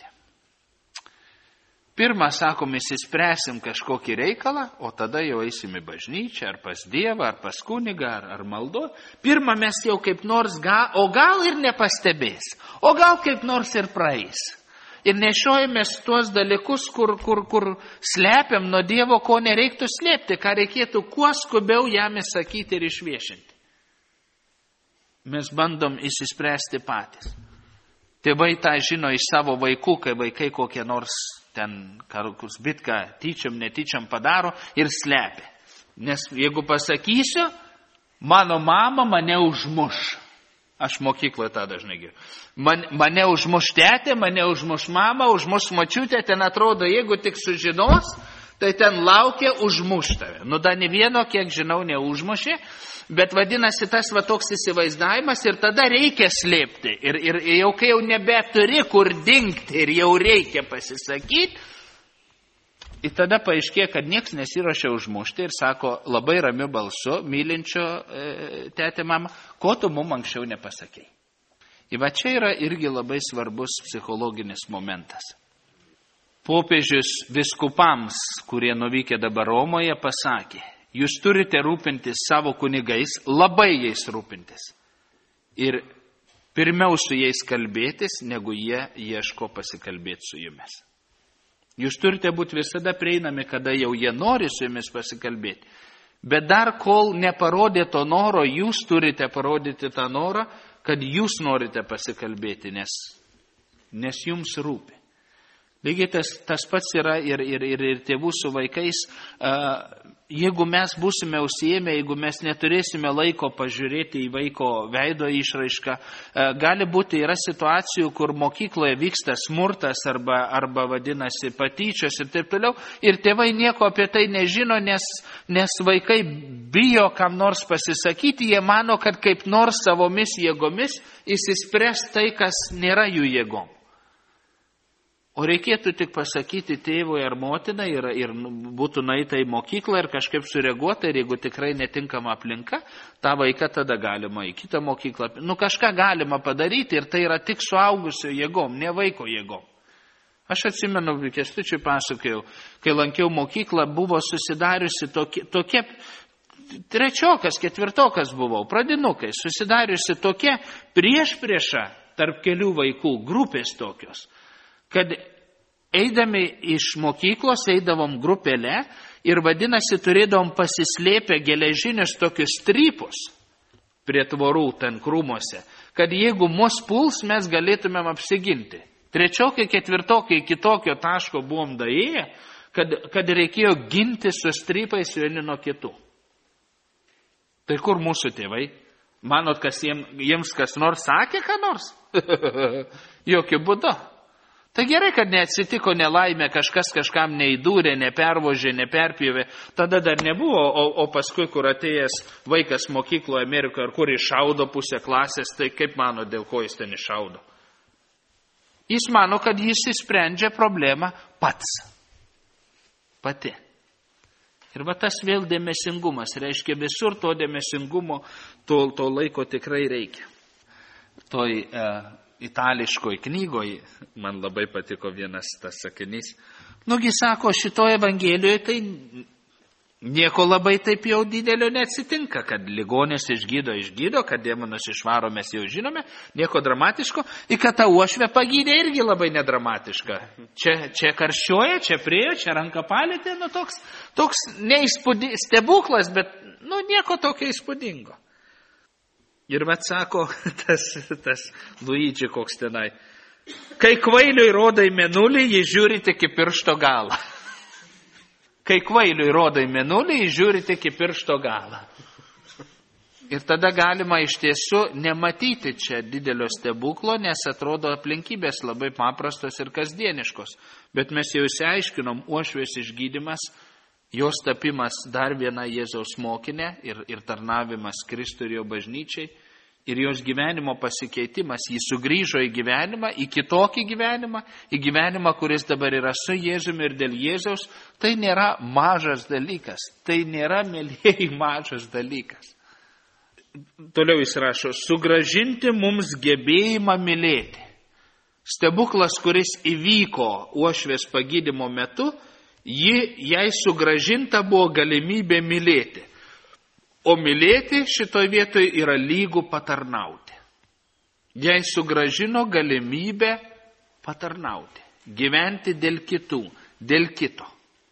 Pirmą, sakom, įsispręsim kažkokį reikalą, o tada jau eisim į bažnyčią, ar pas Dievą, ar pas kunigą, ar maldo. Pirmą mes jau kaip nors, o gal ir nepastebės, o gal kaip nors ir praeis. Ir nešiojamės tuos dalykus, kur slepiam nuo Dievo, ko nereiktų slėpti, ką reikėtų kuo skubiau jam įsakyti ir išviešinti. Mes bandom įsispręsti patys. Tėvai tą žino iš savo vaikų, kai vaikai kokie nors ten karkus bitką tyčiam, netyčiam padaro ir slepia. Nes jeigu pasakysiu, mano mama mane užmuš. Aš mokykloje tą dažnai girdžiu. Mane užmuš tėtė, mane užmuš mama, užmuš močiutė, ten atrodo, jeigu tik sužinos, tai ten laukia užmuš tave. Da ne vieno, kiek žinau, neužmušė. Bet vadinasi tas va toks įsivaizdavimas ir tada reikia slėpti. Ir jau kai jau nebeturi kur dingti ir jau reikia pasisakyti, ir tada paaiškėja, kad nieks nesiruošia užmušti ir sako labai ramiu balsu, mylinčio tėtė mama, ko tu mum anksčiau nepasakei. Ir va čia yra irgi labai svarbus psichologinis momentas. Popiežius viskupams, kurie nuvykę dabar Romoje, pasakė, jūs turite rūpintis savo kunigais, labai jais rūpintis. Ir pirmiau su jais kalbėtis, negu jie ieško pasikalbėti su jumis. Jūs turite būti visada prieinami, kada jau jie nori su jumis pasikalbėti. Bet dar kol neparodė to noro, jūs turite parodyti tą norą, kad jūs norite pasikalbėti, nes jums rūpi. Lygiai tas pats yra ir tėvų su vaikais. Jeigu mes būsime užsiėmę, jeigu mes neturėsime laiko pažiūrėti į vaiko veido išraišką, gali būti, yra situacijų, kur mokykloje vyksta smurtas arba vadinasi patyčios ir taip toliau, ir tėvai nieko apie tai nežino, nes vaikai bijo kam nors pasisakyti, jie mano, kad kaip nors savomis jėgomis išsispręs tai, kas nėra jų jėgom. O reikėtų tik pasakyti tėvui ar motinai ir būtų nueita į mokyklą ir kažkaip sureaguota, ir jeigu tikrai netinkama aplinka, tą vaiką tada galima į kitą mokyklą. Kažką galima padaryti ir tai yra tik suaugusio jėgom, ne vaiko jėgom. Aš atsimenu, Kęstučiui pasakojau, kai lankiau mokyklą, buvo susidariusi tokia trečiokas, ketvirtokas buvau, pradinukai, susidariusi tokia priešprieša tarp kelių vaikų, grupės tokios, kad eidami iš mokyklos, eidavom grupelę ir vadinasi, turėdavom pasislėpę geležinius tokius strypus prie tvorų ten krūmuose, kad jeigu mus puls, mes galėtumėm apsiginti. Trečiokai, ketvirtokai iki tokio taško buvom daėję, kad reikėjo ginti su strypais vieni nuo kitų. Tai kur mūsų tėvai? Manot, jiems kas nors sakė, ką nors? Jokiu būdu. Tai gerai, kad neatsitiko nelaimė, kažkas kažkam neįdūrė, nepervožė, neperpjovė. Tada dar nebuvo, o paskui, kur atėjęs vaikas mokykloje Amerikoje, ar kur iššaudo pusę klasės, tai kaip mano, dėl ko jis ten iššaudo? Jis mano, kad jis išsprendžia problemą pats. Pati. Ir va tas vėl dėmesingumas, reiškia visur to dėmesingumo, to laiko tikrai reikia. Toj itališkoj knygoj, man labai patiko vienas tas sakinys, nugi sako, šitoje Evangelijoje tai nieko labai taip jau didelio neatsitinka, kad ligonis išgydo, kad demonus išvaro mes jau žinome, nieko dramatiško, ir kad tą uošvę pagydė irgi labai nedramatiška. Čia karščioja, čia priejo, čia ranką palėtė, toks stebuklas, bet nieko tokio įspūdingo. Ir vat sako tas Luigi koks tenai, kai kvailiui rodai mėnulį, jį žiūri tik į piršto galą. Kai kvailiui rodai mėnulį, jį žiūri tik į piršto galą. Ir tada galima iš tiesų nematyti čia didelio stebuklo, nes atrodo aplinkybės labai paprastos ir kasdieniškos. Bet mes jau išsiaiškinom, uošvės išgydymas, jos tapimas dar viena Jėzaus mokinė ir tarnavimas Kristui ir jo bažnyčiai, ir jos gyvenimo pasikeitimas, jis sugrįžo į gyvenimą, į kitokį gyvenimą, į gyvenimą, kuris dabar yra su Jėzumi ir dėl Jėzaus, tai nėra mažas dalykas, tai nėra, mėlyjei, mažas dalykas. Toliau jis rašo, sugrąžinti mums gebėjimą mylėti. Stebuklas, kuris įvyko uošvės pagydymo metu, jai sugrąžinta buvo galimybė mylėti. O mylėti šitoj vietoje yra lygų patarnauti. Jai sugrąžino galimybę patarnauti, gyventi dėl kitų, dėl kito.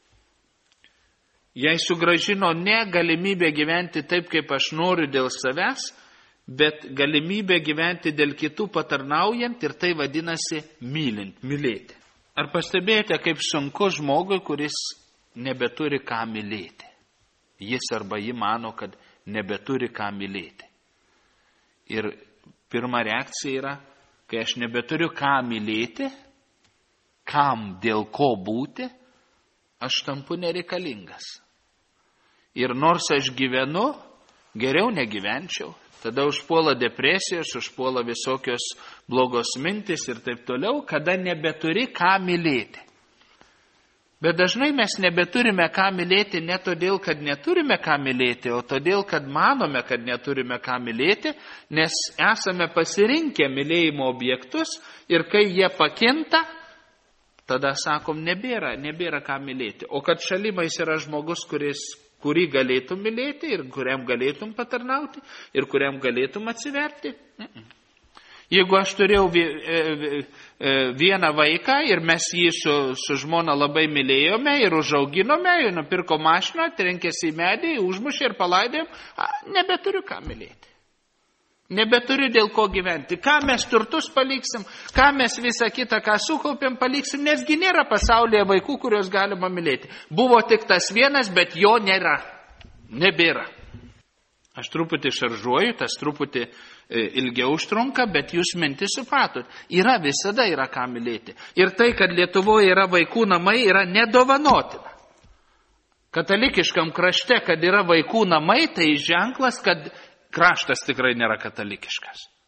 Jai sugrąžino ne galimybę gyventi taip, kaip aš noriu dėl savęs, bet galimybę gyventi dėl kitų patarnaujant, ir tai vadinasi mylint, mylėti. Ar pastebėjote, kaip sunku žmogui, kuris nebeturi ką mylėti? Jis arba ji mano, kad nebeturi ką mylėti. Ir pirma reakcija yra, kai aš nebeturiu ką mylėti, kam dėl ko būti, aš tampu nereikalingas. Ir nors aš gyvenu, geriau negyvenčiau. Tada užpuola depresijos, užpuola visokios blogos mintis ir taip toliau, kada nebeturi ką mylėti. Bet dažnai mes nebeturime ką mylėti ne todėl, kad neturime ką mylėti, o todėl, kad manome, kad neturime ką mylėti, nes esame pasirinkę mylėjimo objektus ir kai jie pakinta, tada sakom, nebėra ką mylėti. O kad šalimais yra žmogus, kurį galėtum mylėti ir kuriam galėtum patarnauti ir kuriam galėtum atsiverti. Jeigu aš turėjau vieną vaiką ir mes jį su žmona labai mylėjome ir užauginome, ir nupirko mašiną, trenkėsi į medį, užmušė ir palaidėm, nebeturiu ką mylėti. Nebeturiu dėl ko gyventi. Ką mes turtus paliksim, ką mes visą kitą, ką sukaupėm, paliksim, nesgi nėra pasaulyje vaikų, kurios galima mylėti. Buvo tik tas vienas, bet jo nėra. Nebėra. Aš truputį šaržuoju, tas truputį ilgiau užtrunka, bet jūs mintis supratot. Visada yra ką mylėti. Ir tai, kad Lietuvoje yra vaikų namai, yra nedovanotina. Katalikiškam krašte, kad yra vaikų namai, tai ženklas, kad kraštas tikrai nėra katalikiškas.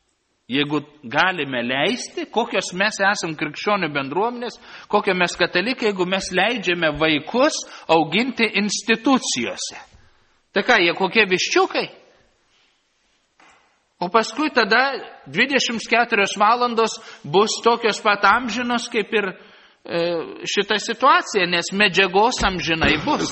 Jeigu galime leisti, kokios mes esam krikščionių bendruomenės, kokie mes katalikai, jeigu mes leidžiame vaikus auginti institucijose. Tai ką, jie kokie viščiukai? O paskui tada 24 valandos bus tokios pat amžinos kaip ir šita situacija, nes medžiagos amžinai bus.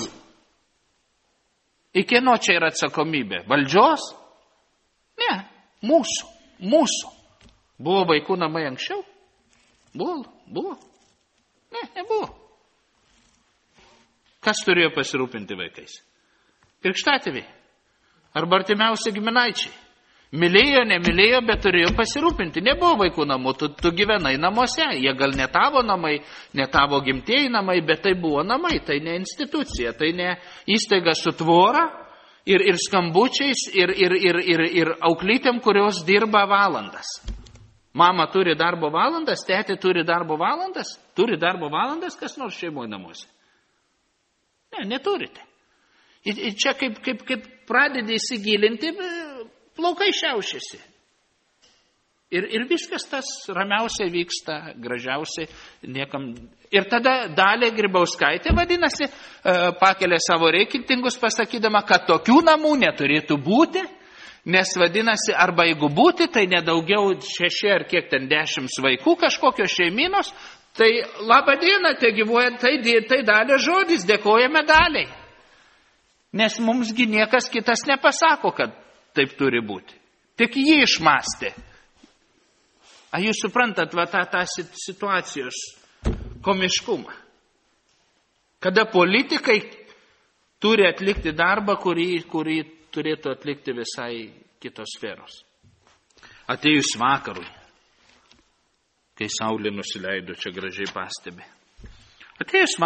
Į kieno čia yra atsakomybė? Valdžios? Ne, mūsų. Mūsų. Buvo vaikų namai anksčiau? Buvo. Ne, nebuvo. Kas turėjo pasirūpinti vaikais? Krikštatėviai. Arba artimiausi giminaičiai. Mylėjo, nemylėjo, bet turėjo pasirūpinti. Nebuvo vaikų namų, tu gyvenai namuose. Jie gal ne tavo namai, ne tavo gimtieji namai, bet tai buvo namai. Tai ne institucija, tai ne įstaiga su tvora. Ir skambučiais, ir auklytėm, kurios dirba valandas. Mama turi darbo valandas, tėtė turi darbo valandas. Turi darbo valandas kas nors šeimoje namuose? Ne, neturite. Ir čia kaip pradedi įsigilinti, plaukai šiaušiasi. Ir viskas tas ramiausiai vyksta, gražiausiai niekam. Ir tada Dalia Grybauskaitė, vadinasi, pakelia savo reitingus pasakydama, kad tokių namų neturėtų būti, nes vadinasi, arba jeigu būti, tai nedaugiau 6 ar kiek ten 10 vaikų kažkokios šeiminos, tai labą dieną, te gyvuoja, tai Dalia žodis, dėkojame Daliai. Nes mumsgi niekas kitas nepasako, kad taip turi būti. Tik jį išmastė. Ar jūs suprantat tą situacijos komiškumą? Kada politikai turi atlikti darbą, kurį turėtų atlikti visai kitos sferos. Atėjus vakarui, kai saulė nusileido, čia gražiai pastebi. Atėjus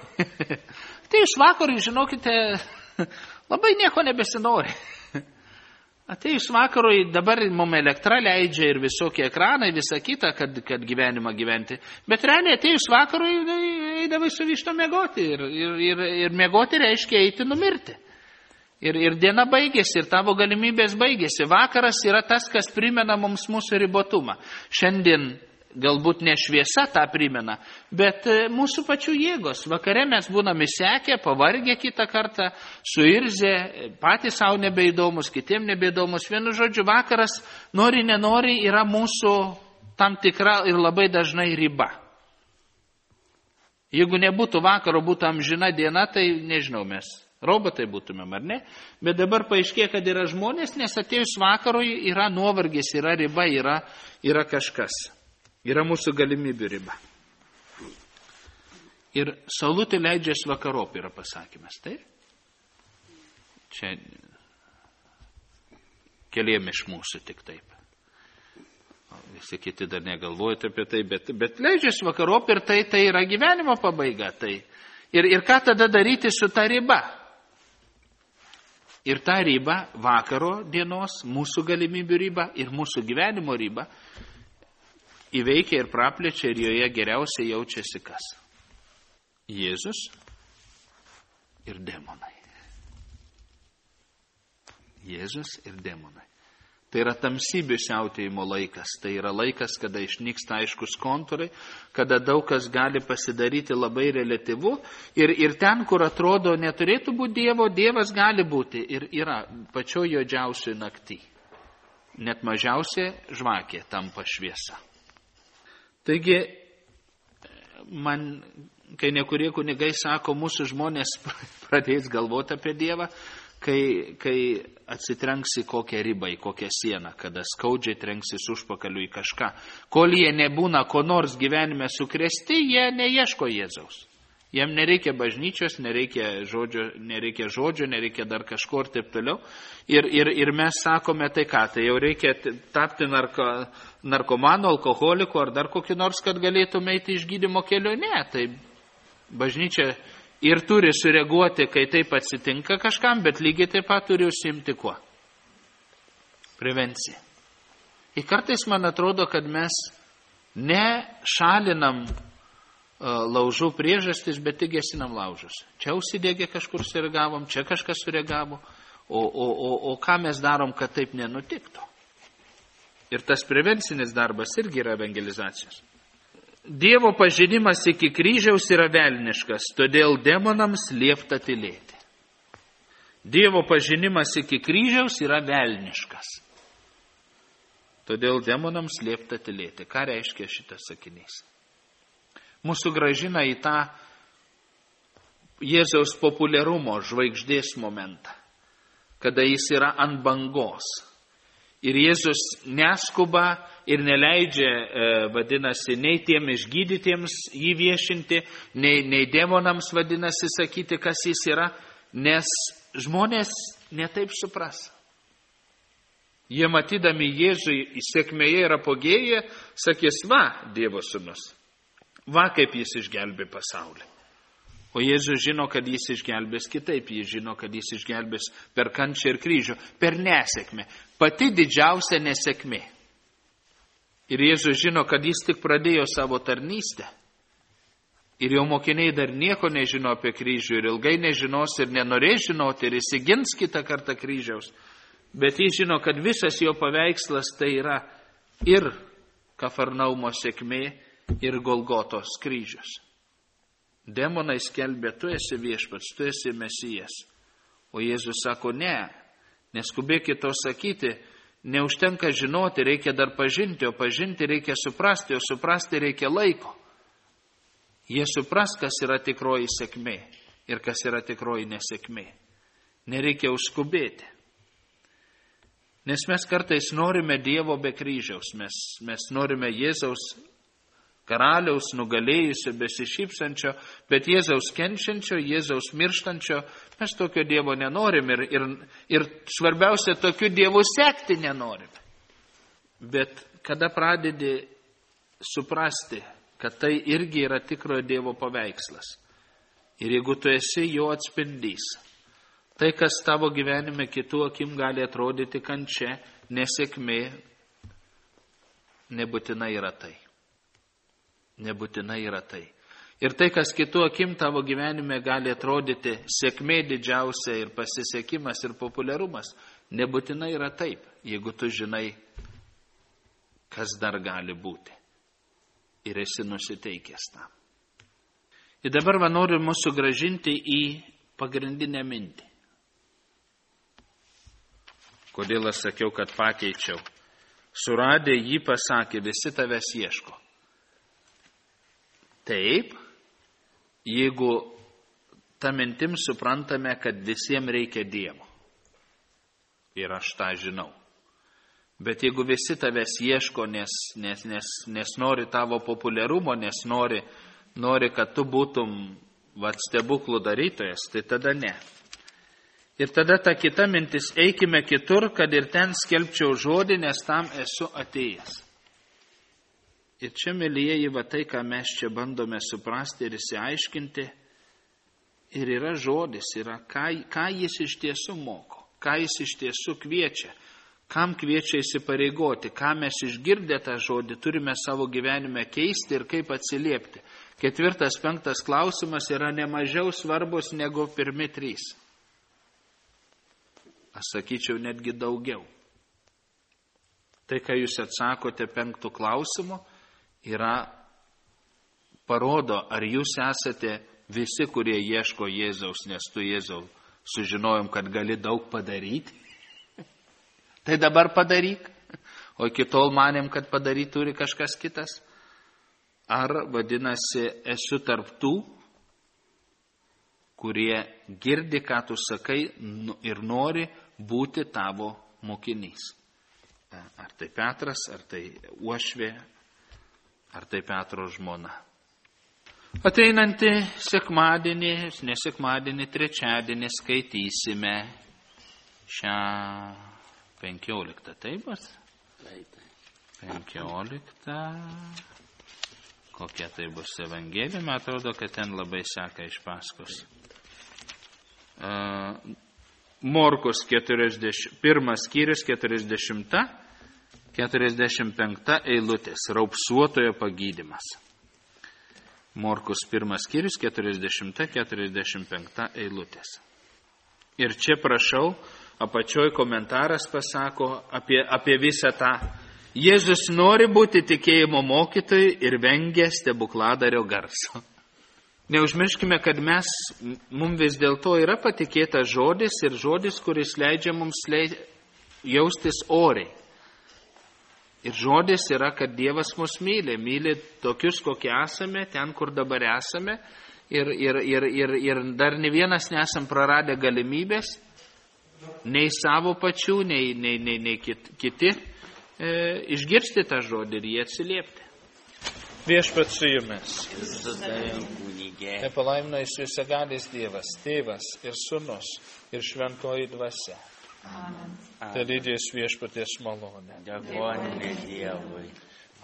vakarui, žinokite, labai nieko nebesinori. Atėjus vakarui, dabar mums elektra leidžia ir visokie ekranai, visa kita, kad gyvenimą gyventi. Bet realiai atėjus vakarui, eidavai su višto miegoti. Ir miegoti reiškia eiti numirti. Ir diena baigėsi, ir tavo galimybės baigėsi. Vakaras yra tas, kas primena mums mūsų ribotumą. Šiandien galbūt ne šviesa tą primena, bet mūsų pačių jėgos. Vakare mes būname įsekę, pavargę kitą kartą, suirzę, patys savo nebeįdomus, kitiem nebeįdomus. Vienu žodžiu, vakaras, nori, nenori, yra mūsų tam tikra ir labai dažnai riba. Jeigu nebūtų vakaro, būtų amžina diena, tai nežinau, mes robotai būtumėm, ar ne? Bet dabar paaiškėja, kad yra žmonės, nes atėjus vakarui yra nuovargis, yra riba, yra kažkas. Yra mūsų galimybių riba. Ir saulutė leidžias vakarop, yra pasakymas, taip? Čia keliem iš mūsų tik taip. Visi kiti dar negalvojate apie tai, bet leidžias vakarop ir tai yra gyvenimo pabaiga. Tai. Ir ką tada daryti su ta riba? Ir ta riba, vakaro dienos, mūsų galimybių riba ir mūsų gyvenimo riba, įveikia ir praplečia ir joje geriausiai jaučiasi kas? Jėzus ir demonai. Jėzus ir demonai. Tai yra tamsybių siautėjimo laikas. Tai yra laikas, kada išnyksta aiškus kontūrai, kada daug kas gali pasidaryti labai reliatyvu. Ir ten, kur atrodo neturėtų būti Dievo, Dievas gali būti ir yra pačio juodžiausioj naktį. Net mažiausia žvakė tampa šviesa. Taigi, man, kai nekurie kunigai sako, mūsų žmonės pradės galvoti apie Dievą, kai atsitrenksi kokią ribą, į kokią sieną, kada skaudžiai trenksis užpakaliu į kažką. Kol jie nebūna ko nors gyvenime sukrėsti, jie neieško Jėzaus. Jiem nereikia bažnyčios, nereikia žodžio, nereikia dar kažko ir taip toliau. Ir mes sakome, tai ką, tai jau reikia tapti narkomanu, alkoholiku ar dar kokį nors, kad galėtume eiti iš gydymo kelio. Ne, tai bažnyčia ir turi sureaguoti, kai taip atsitinka kažkam, bet lygiai taip pat turi užsiimti kuo? Prevencija. Ir kartais man atrodo, kad mes nešalinam laužų priežastis, bet tik gesinam laužus. Čia užsidegė kažkur sureagavom, čia kažkas sureagavo, o ką mes darom, kad taip nenutiktų? Ir tas prevencinis darbas irgi yra evangelizacijos. Dievo pažinimas iki kryžiaus yra velniškas, todėl demonams liepta tylėti. Dievo pažinimas iki kryžiaus yra velniškas, todėl demonams liepta tylėti. Ką reiškia šitas sakinys? Mūsų gražina į tą Jėzaus populiarumo žvaigždės momentą, kada jis yra ant bangos. Ir Jėzus neskuba ir neleidžia, vadinasi, nei tiem išgydytiems jį viešinti, nei demonams, vadinasi, sakyti, kas jis yra, nes žmonės netaip supras. Jie matydami Jėzų sėkmėje ir apogėje, sakys, va, Dievo sūnus, va kaip jis išgelbė pasaulį. O Jėzus žino, kad jis išgelbės kitaip, jis žino, kad jis išgelbės per kančią ir kryžių, per nesėkmę. Pati didžiausia nesėkmė. Ir Jėzus žino, kad jis tik pradėjo savo tarnystę. Ir jo mokiniai dar nieko nežino apie kryžių ir ilgai nežinos ir nenorės žinoti ir įsigins kitą kartą kryžiaus. Bet jis žino, kad visas jo paveikslas tai yra ir Kafarnaumo sėkmė, ir Golgotos kryžius. Demonai skelbė, tu esi viešpats, tu esi Mesijas. O Jėzus sako, ne, neskubėkit to sakyti, neužtenka žinoti, reikia dar pažinti, o pažinti reikia suprasti, o suprasti reikia laiko. Jie supras, kas yra tikroji sėkmė ir kas yra tikroji nesėkmė. Nereikia užskubėti. Nes mes kartais norime Dievo be kryžiaus, mes norime Jėzaus karaliaus nugalėjusio, besišypsančio, bet Jėzaus kenčiančio, Jėzaus mirštančio, mes tokio Dievo nenorim ir svarbiausia, tokiu Dievu sekti nenorim. Bet kada pradedi suprasti, kad tai irgi yra tikrojo Dievo paveikslas, ir jeigu tu esi jo atspindys, tai, kas tavo gyvenime kitų akim gali atrodyti kančia, nesėkmė, nebūtinai yra tai. Nebūtinai yra tai. Ir tai, kas kitų akim tavo gyvenime gali atrodyti sėkmė didžiausia ir pasisekimas ir populiarumas, nebūtinai yra taip, jeigu tu žinai, kas dar gali būti. Ir esi nusiteikęs tam. Ir dabar noriu mūsų grąžinti į pagrindinę mintį. Kodėl aš sakiau, kad pakeičiau? Suradę jį pasakė, visi tavęs ieško. Taip, jeigu tą mintim suprantame, kad visiems reikia Dievo. Ir aš tą žinau. Bet jeigu visi tavęs ieško, nes nori tavo populiarumo, nes nori, kad tu būtum stebuklų darytojas, tai tada ne. Ir tada ta kita mintis, eikime kitur, kad ir ten skelbčiau žodį, nes tam esu atėjęs. Ir čia, mėlyjeji, va tai, ką mes čia bandome suprasti ir įsiaiškinti, ir yra žodis, yra ką jis iš tiesų moko, ką jis iš tiesų kviečia, kam kviečia įsipareigoti, ką mes išgirdę tą žodį turime savo gyvenime keisti ir kaip atsiliepti. 4., 5. klausimas yra nemažiau svarbus negu pirmi 3. Aš sakyčiau netgi daugiau. Tai, ką jūs atsakote 5. klausimu, parodo, ar jūs esate visi, kurie ieško Jėzaus, nes tu Jėzau sužinojom, kad gali daug padaryti. Tai dabar padaryk, o iki tol manėm, kad padaryti turi kažkas kitas. Ar, vadinasi, esu tarp tų, kurie girdi, ką tu sakai ir nori būti tavo mokinys. Ar tai Petras, ar tai uošvė, ar tai Petro žmona. Ateinantį sekmadienį, ne sekmadienį, trečiadienį skaitysime šią 15, taip pat? 15. Kokia tai bus Evangelija, man atrodo, kad ten labai seka iš paskos. Morkus 1 skyrius 40-45 eilutės, raupsuotojo pagydymas. Morkus 1 skyrius 40-45 eilutės. Ir čia prašau, apačioj komentaras pasako apie visą tą Jėzus nori būti tikėjimo mokytojai ir vengia stebukladario garso. Neužmirškime, kad mums vis dėlto yra patikėtas žodis ir žodis, kuris leidžia mums jaustis oriai. Ir žodis yra, kad Dievas mus myli tokius, kokie esame, ten, kur dabar esame. Ir dar ne vienas nesam praradę galimybės, nei savo pačių, nei kiti, išgirsti tą žodį ir jį atsiliepti. Viešpat su jumis. Nepalaimina iš visagalis Dievas, Tėvas ir Sūnus ir Šventoji Dvasia. Te lydės viešpaties malonę. Dėkojame Dievui.